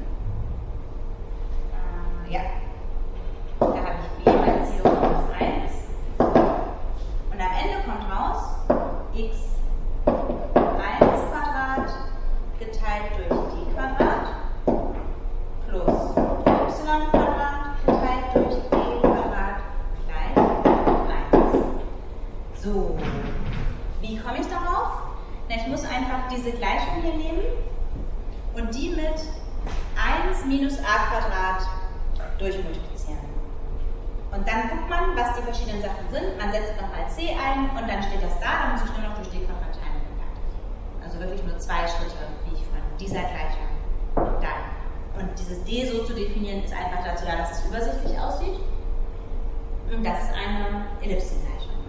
Äh, ja, da habe ich b mal c hoch minus eins. Und am Ende kommt raus x eins Quadrat geteilt durch d Quadrat plus y Quadrat geteilt durch d Quadrat gleich eins. So, wie komme ich darauf? Na, ich muss einfach diese Gleichung hier nehmen und die mit eins minus a Quadrat durchmultiplizieren. Und dann guckt man, was die verschiedenen Sachen sind. Man setzt nochmal c ein und dann steht das da, dann muss ich nur noch durch d Quadrat teilen und fertig. Also wirklich nur zwei Schritte, wie ich von dieser Gleichung dann. Und dieses d so zu definieren, ist einfach dazu da, dass es übersichtlich aussieht. Und das ist eine Ellipsengleichung.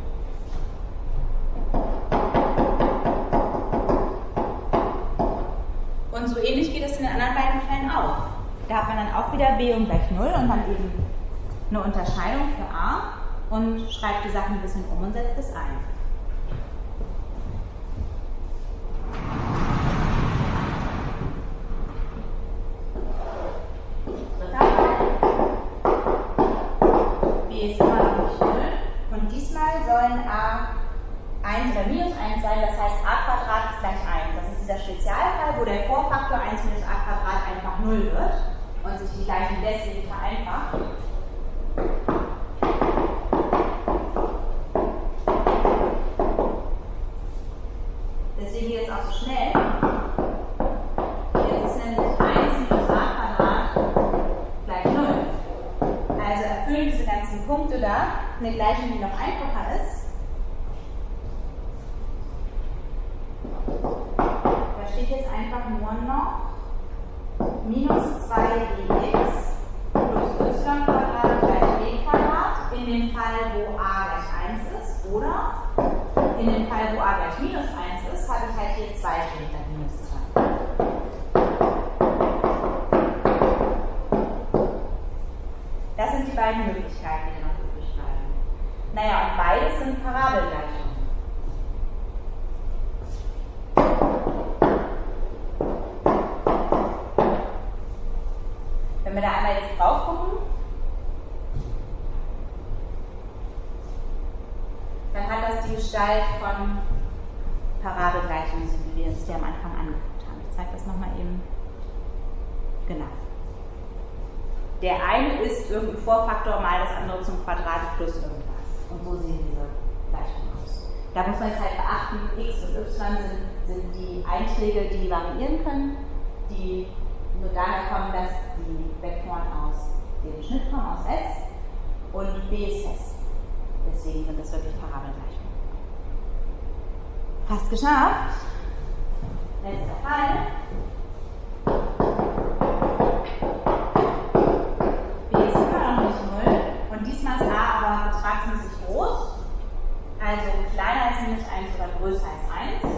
Und so ähnlich geht es in den anderen beiden Fällen auch. Da hat man dann auch wieder b und gleich null und dann eben eine Unterscheidung für a und schreibt die Sachen ein bisschen um und setzt es ein. Dritter Fall. B ist immer noch nicht null und diesmal sollen a eins oder minus eins sein, das heißt a Quadrat ist gleich eins. Das ist dieser Spezialfall, wo der Vorfaktor eins minus a Quadrat einfach null wird und sich die Gleichung deswegen vereinfacht. Deswegen geht es auch so schnell. Jetzt ist nämlich eins minus a Quadrat gleich null. Also erfüllen diese ganzen Punkte da eine Gleichung, die noch einfacher ist. Da steht jetzt einfach nur noch minus zwei e x plus y Quadrat gleich b Quadrat in dem Fall, wo a gleich eins ist, oder in dem Fall, wo a gleich minus eins ist, habe ich halt hier zwei stehen statt minus zwei. Das sind die beiden Möglichkeiten, die noch übrig bleiben. Naja, und beides sind Parabelgleichungen. Wenn wir da einmal jetzt drauf gucken, dann hat das die Gestalt von Parabelgleichungen, so wie wir es ja am Anfang angeguckt haben. Ich zeige das nochmal eben. Genau. Der eine ist irgendein Vorfaktor mal das andere zum Quadrat plus irgendwas. Und so sehen diese Gleichungen aus. Da muss man jetzt halt beachten, x und y sind, sind die Einträge, die variieren können, die nur daher kommen, dass die Vektoren aus dem Schnitt kommen, aus S, und b ist fest. Deswegen sind das wirklich Parabelgleichungen. Fast geschafft. Letzter Fall. B ist immer noch nicht null und diesmal ist a aber betragsmäßig groß, also kleiner als minus eins oder größer als eins.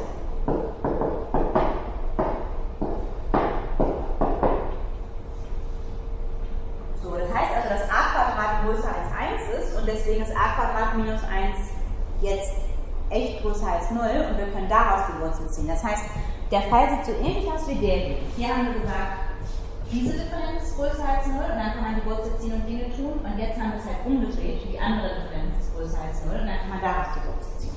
So, das heißt also, dass a Quadrat größer als eins ist und deswegen ist a Quadrat minus eins jetzt echt größer als null und wir können daraus die Wurzel ziehen. Das heißt, der Fall sieht so ähnlich aus wie der hier. Hier haben wir gesagt, diese Differenz ist größer als null und dann kann man die Wurzel ziehen und Dinge tun. Und jetzt haben wir es halt umgedreht, die andere Differenz ist größer als null und dann kann man daraus die Wurzel ziehen.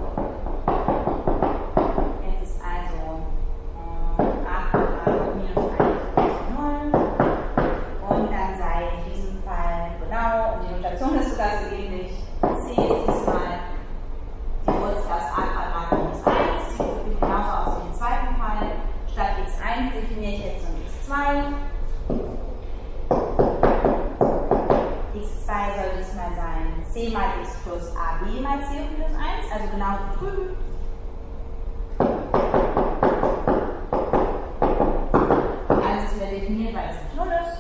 Jetzt ist also äh, a Quadrat minus definiere ich jetzt so ein x zwei. x zwei soll diesmal sein c mal x plus ab mal c hoch minus eins, also genau wie drüben. Alles ist wieder definiert, weil es nicht null ist.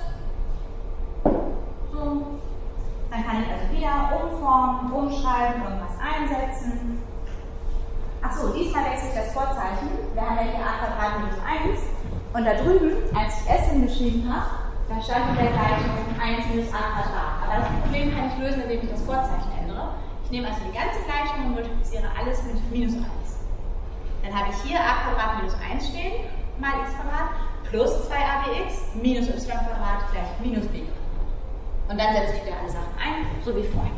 So. Dann kann ich also wieder umformen, umschreiben, irgendwas einsetzen. Achso, diesmal wechsle ich das Vorzeichen. Wir haben ja hier a Quadrat minus eins. Und da drüben, als ich s hingeschrieben habe, da stand in der Gleichung eins minus a Quadrat. Aber das Problem kann ich lösen, indem ich das Vorzeichen ändere. Ich nehme also die ganze Gleichung und multipliziere alles mit minus eins. Dann habe ich hier a Quadrat minus eins stehen, mal x Quadrat, plus zwei a b x minus y Quadrat gleich minus b. Und dann setze ich wieder alle Sachen ein, so wie vorhin.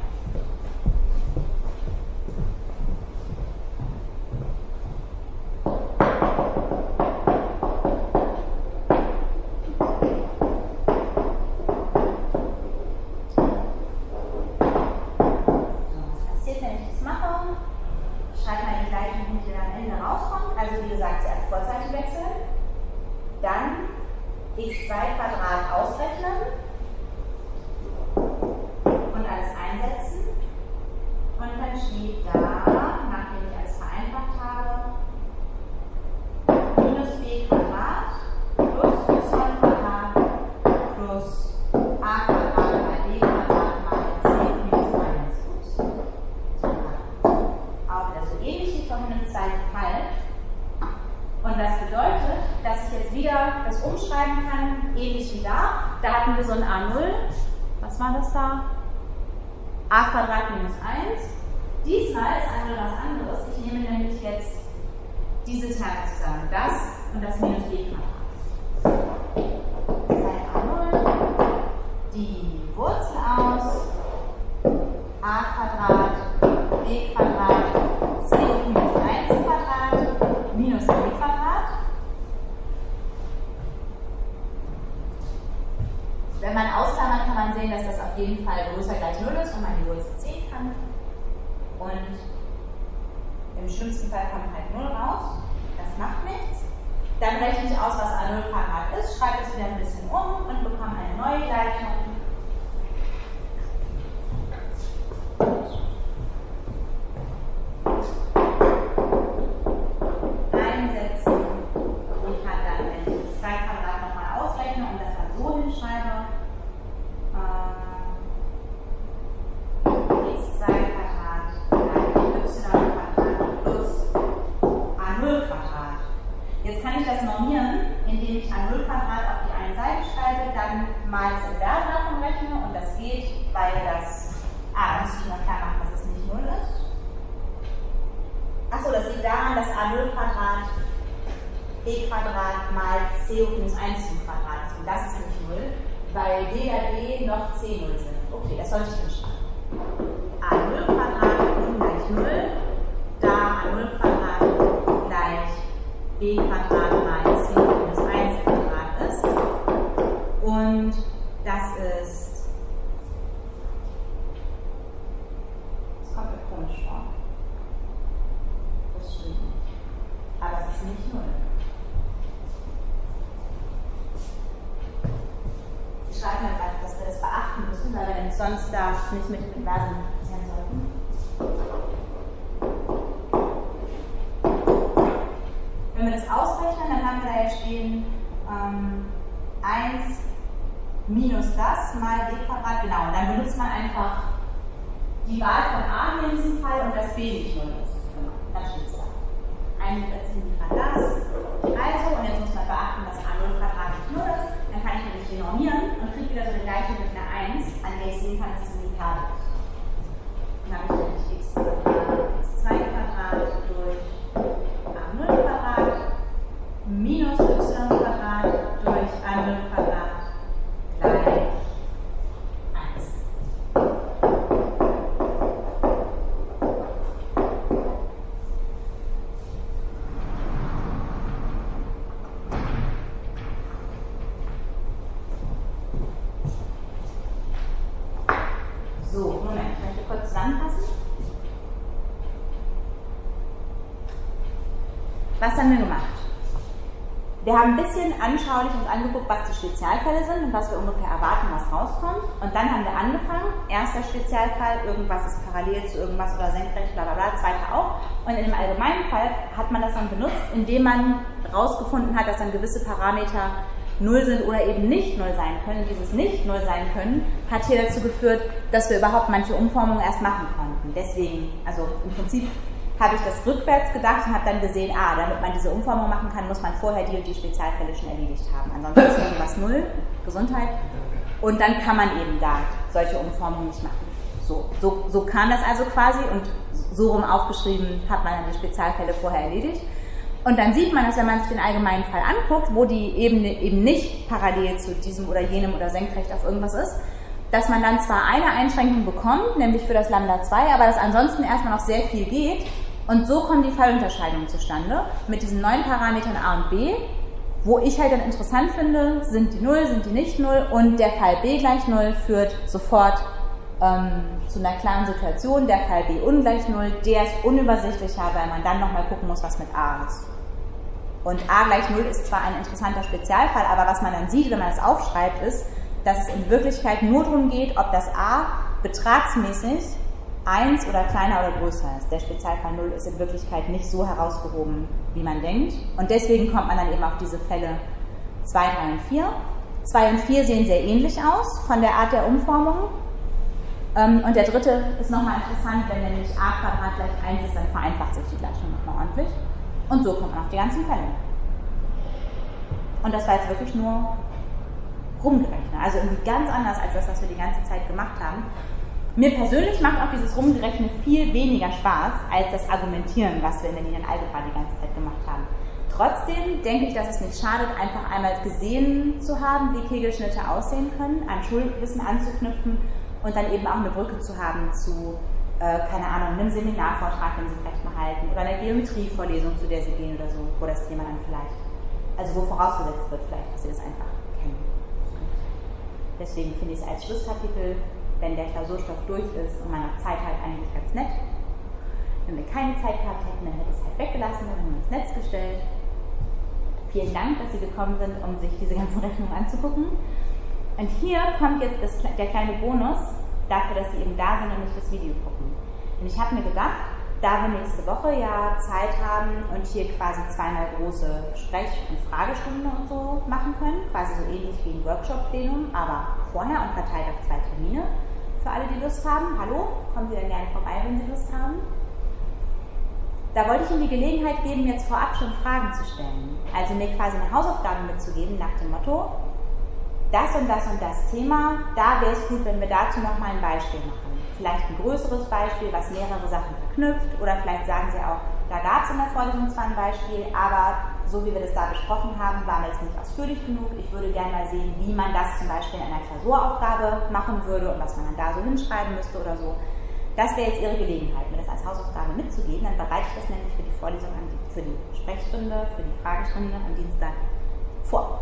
x zwei Quadrat ausrechnen und alles einsetzen. Und dann steht da, nachdem ich alles vereinfacht habe, minus b Quadrat plus y Quadrat plus a Quadrat mal b Quadrat mal c minus eins. Auch wieder so ähnlich wie vorhin im zweiten Fall. Und das bedeutet, dass ich jetzt wieder das umschreiben kann, ähnlich wie da. Da hatten wir so ein a null. Was war das da? A Quadrat minus eins. Diesmal ist a null was anderes. Ich nehme nämlich jetzt diese Terme zusammen. Das und das minus b Quadrat. Seit a null die Wurzel aus. A Quadrat, b Quadrat, c hoch minus eins Quadrat minus b Quadrat. Wenn man ausklammert, kann man sehen, dass das auf jeden Fall größer gleich null ist und man die Wurzel ziehen kann. Und im schlimmsten Fall kommt halt null raus. Das macht nichts. Dann rechne ich aus, was a null Quadrat ist, schreibe es wieder ein bisschen um und bekomme eine neue Gleichung. Einsetzen und kann dann, wenn ich das zwei Quadrat nochmal ausrechne und das dann so hinschreibe, äh, x zwei Quadrat gleich y Quadrat plus a null Quadrat. Jetzt kann ich das normieren, indem ich a null Quadrat auf die eine Seite schreibe, dann mal das Inverse davon rechne und das geht, weil das, ah, da muss ich mal klar machen, dass es nicht null ist. Achso, das liegt daran, dass a null Quadrat b Quadrat mal c hoch minus eins zum Quadrat ist. Und das ist nicht null, weil d der b noch c null sind. Okay, das sollte ich hinschreiben. a null Quadrat gleich null, da a null Quadrat gleich b Quadrat mal c hoch minus eins Quadrat ist. Und das ist, das kommt mir komisch vor. Das stimmt nicht. Aber es ist nicht null. Ich schreibe mir einfach, dass wir das beachten müssen, weil wir nämlich sonst da nicht mit dem Inversen sein sollten. Wenn wir das ausrechnen, dann haben wir da jetzt stehen ähm, eins minus das mal b Quadrat. Genau, und dann benutzt man einfach die Wahl von a hier in diesem Fall und das b nicht null ist. Genau, da steht es da. Einsetzen die das. Also, und jetzt muss man beachten, dass a null Quadrat nicht null ist. Dann kann ich nämlich denormieren und kriege wieder so eine Gleichung mit einer eins, an der ich sehen kann, dass es ein Dekade ist. Dann habe ich nämlich x zwei Quadrat durch a null Quadrat minus y Quadrat durch a null Quadrat gleich eins. So, Moment, ich möchte kurz zusammenfassen. Was haben wir gemacht? Wir haben ein bisschen anschaulich uns angeguckt, was die Spezialfälle sind und was wir ungefähr erwarten, was rauskommt. Und dann haben wir angefangen, erster Spezialfall, irgendwas ist parallel zu irgendwas oder senkrecht, bla bla bla, zweiter auch. Und in dem allgemeinen Fall hat man das dann benutzt, indem man herausgefunden hat, dass dann gewisse Parameter null sind oder eben nicht null sein können. Und dieses nicht null sein können hat hier dazu geführt, dass wir überhaupt manche Umformungen erst machen konnten. Deswegen, also im Prinzip habe ich das rückwärts gedacht und habe dann gesehen, ah, damit man diese Umformung machen kann, muss man vorher die und die Spezialfälle schon erledigt haben. Ansonsten ist irgendwas null, Gesundheit. Und dann kann man eben da solche Umformungen nicht machen. So, so, so kam das also quasi und so rum aufgeschrieben hat man dann die Spezialfälle vorher erledigt. Und dann sieht man, dass wenn man sich den allgemeinen Fall anguckt, wo die Ebene eben nicht parallel zu diesem oder jenem oder senkrecht auf irgendwas ist, dass man dann zwar eine Einschränkung bekommt, nämlich für das Lambda zwei, aber dass ansonsten erstmal noch sehr viel geht. Und so kommen die Fallunterscheidungen zustande mit diesen neuen Parametern A und B, wo ich halt dann interessant finde, sind die null, sind die nicht null und der Fall B gleich null führt sofort ähm, zu einer klaren Situation, der Fall B ungleich null, der ist unübersichtlicher, weil man dann nochmal gucken muss, was mit A ist. Und A gleich null ist zwar ein interessanter Spezialfall, aber was man dann sieht, wenn man es aufschreibt, ist, dass es in Wirklichkeit nur darum geht, ob das A betragsmäßig eins oder kleiner oder größer ist. Der Spezialfall null ist in Wirklichkeit nicht so herausgehoben, wie man denkt. Und deswegen kommt man dann eben auf diese Fälle zwei, drei und vier. zwei und vier sehen sehr ähnlich aus von der Art der Umformung. Und der dritte ist nochmal interessant, wenn nämlich a Quadrat gleich eins ist, dann vereinfacht sich die Gleichung nochmal ordentlich. Und so kommt man auf die ganzen Fälle. Und das war jetzt wirklich nur rumgerechnet. Also irgendwie ganz anders als das, was wir die ganze Zeit gemacht haben. Mir persönlich macht auch dieses Rumgerechnet viel weniger Spaß als das Argumentieren, was wir in der Linealgebra die ganze Zeit gemacht haben. Trotzdem denke ich, dass es nicht schadet, einfach einmal gesehen zu haben, wie Kegelschnitte aussehen können, an Schulwissen anzuknüpfen und dann eben auch eine Brücke zu haben zu, äh, keine Ahnung, einem Seminarvortrag, den Sie vielleicht mal halten, oder einer Geometrievorlesung, zu der Sie gehen oder so, wo das Thema dann vielleicht, also wo vorausgesetzt wird vielleicht, dass Sie das einfach kennen. Deswegen finde ich es als Schlusskapitel, wenn der Klausurstoff durch ist und man noch Zeit hat, eigentlich ganz nett. Wenn wir keine Zeit gehabt hätten, dann hätte ich es halt weggelassen und haben ins Netz gestellt. Vielen Dank, dass Sie gekommen sind, um sich diese ganzen Rechnungen anzugucken. Und hier kommt jetzt das, der kleine Bonus dafür, dass Sie eben da sind und nicht das Video gucken. Und ich habe mir gedacht, da wir nächste Woche ja Zeit haben und hier quasi zweimal große Sprech- und Fragestunde und so machen können, quasi so ähnlich wie ein Workshop-Plenum, aber vorher und verteilt auf zwei Termine. Für alle, die Lust haben, hallo, kommen Sie dann gerne vorbei, wenn Sie Lust haben. Da wollte ich Ihnen die Gelegenheit geben, jetzt vorab schon Fragen zu stellen. Also mir quasi eine Hausaufgabe mitzugeben nach dem Motto, das und das und das Thema, da wäre es gut, wenn wir dazu nochmal ein Beispiel machen. Vielleicht ein größeres Beispiel, was mehrere Sachen verknüpft, oder vielleicht sagen Sie auch, da gab es in der Vorlesung zwar ein Beispiel, aber so wie wir das da besprochen haben, war mir das nicht ausführlich genug. Ich würde gerne mal sehen, wie man das zum Beispiel in einer Klausuraufgabe machen würde und was man dann da so hinschreiben müsste oder so. Das wäre jetzt Ihre Gelegenheit, mir das als Hausaufgabe mitzugeben. Dann bereite ich das nämlich für die Vorlesung, für die Sprechstunde, für die Fragestunde am Dienstag vor.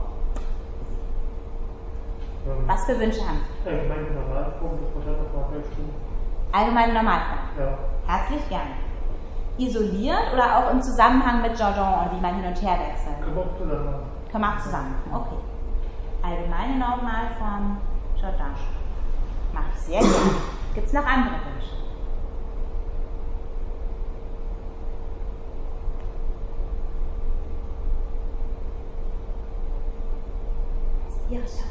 Was für Wünsche haben Sie? Allgemeine Normalform, das war noch mal stimmen. Allgemeine Normalform? Ja. Herzlich gerne. Isoliert oder auch im Zusammenhang mit Jordan und wie man hin und her wechselt? Können wir auch zusammen machen. Können wir auch zusammen machen, okay. Allgemeine Normalform, Jordan. Mache ich sehr gerne. Gibt es noch andere Wünsche? Das ist Ihre Chance.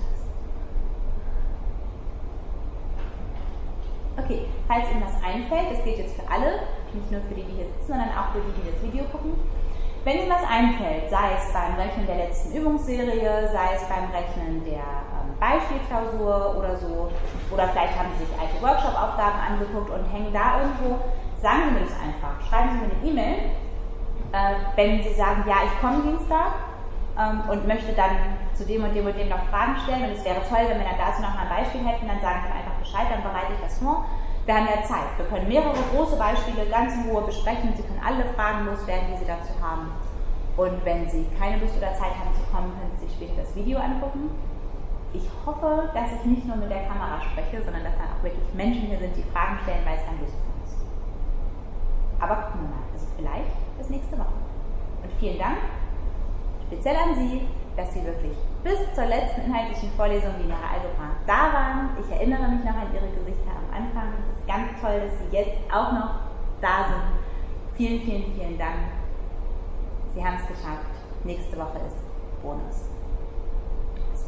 Okay, falls Ihnen was einfällt, das gilt jetzt für alle, nicht nur für die, die hier sitzen, sondern auch für die, die das Video gucken. Wenn Ihnen was einfällt, sei es beim Rechnen der letzten Übungsserie, sei es beim Rechnen der ähm, Beispielklausur oder so, oder vielleicht haben Sie sich alte Workshop-Aufgaben angeguckt und hängen da irgendwo, sagen Sie mir das einfach. Schreiben Sie mir eine E-Mail, äh, wenn Sie sagen, ja, ich komme Dienstag ähm, und möchte dann zu dem und dem und dem noch Fragen stellen und es wäre toll, wenn wir dann dazu noch mal ein Beispiel hätten, dann sagen Sie mir einfach Bescheid, dann bereite ich das vor. Wir haben ja Zeit. Wir können mehrere große Beispiele ganz in Ruhe besprechen. Sie können alle Fragen loswerden, die Sie dazu haben. Und wenn Sie keine Lust oder Zeit haben zu kommen, können Sie sich später das Video angucken. Ich hoffe, dass ich nicht nur mit der Kamera spreche, sondern dass dann auch wirklich Menschen hier sind, die Fragen stellen, weil es dann lustig ist. Aber gucken wir mal. Also vielleicht bis nächste Woche. Und vielen Dank. speziell an Sie, dass Sie wirklich bis zur letzten inhaltlichen Vorlesung lineare Algebra da waren. Ich erinnere mich noch an Ihre Gesichter am Anfang. Es ist ganz toll, dass Sie jetzt auch noch da sind. Vielen, vielen, vielen Dank. Sie haben es geschafft. Nächste Woche ist Bonus. Bis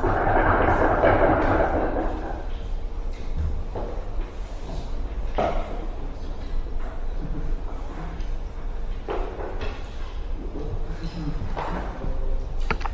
dann.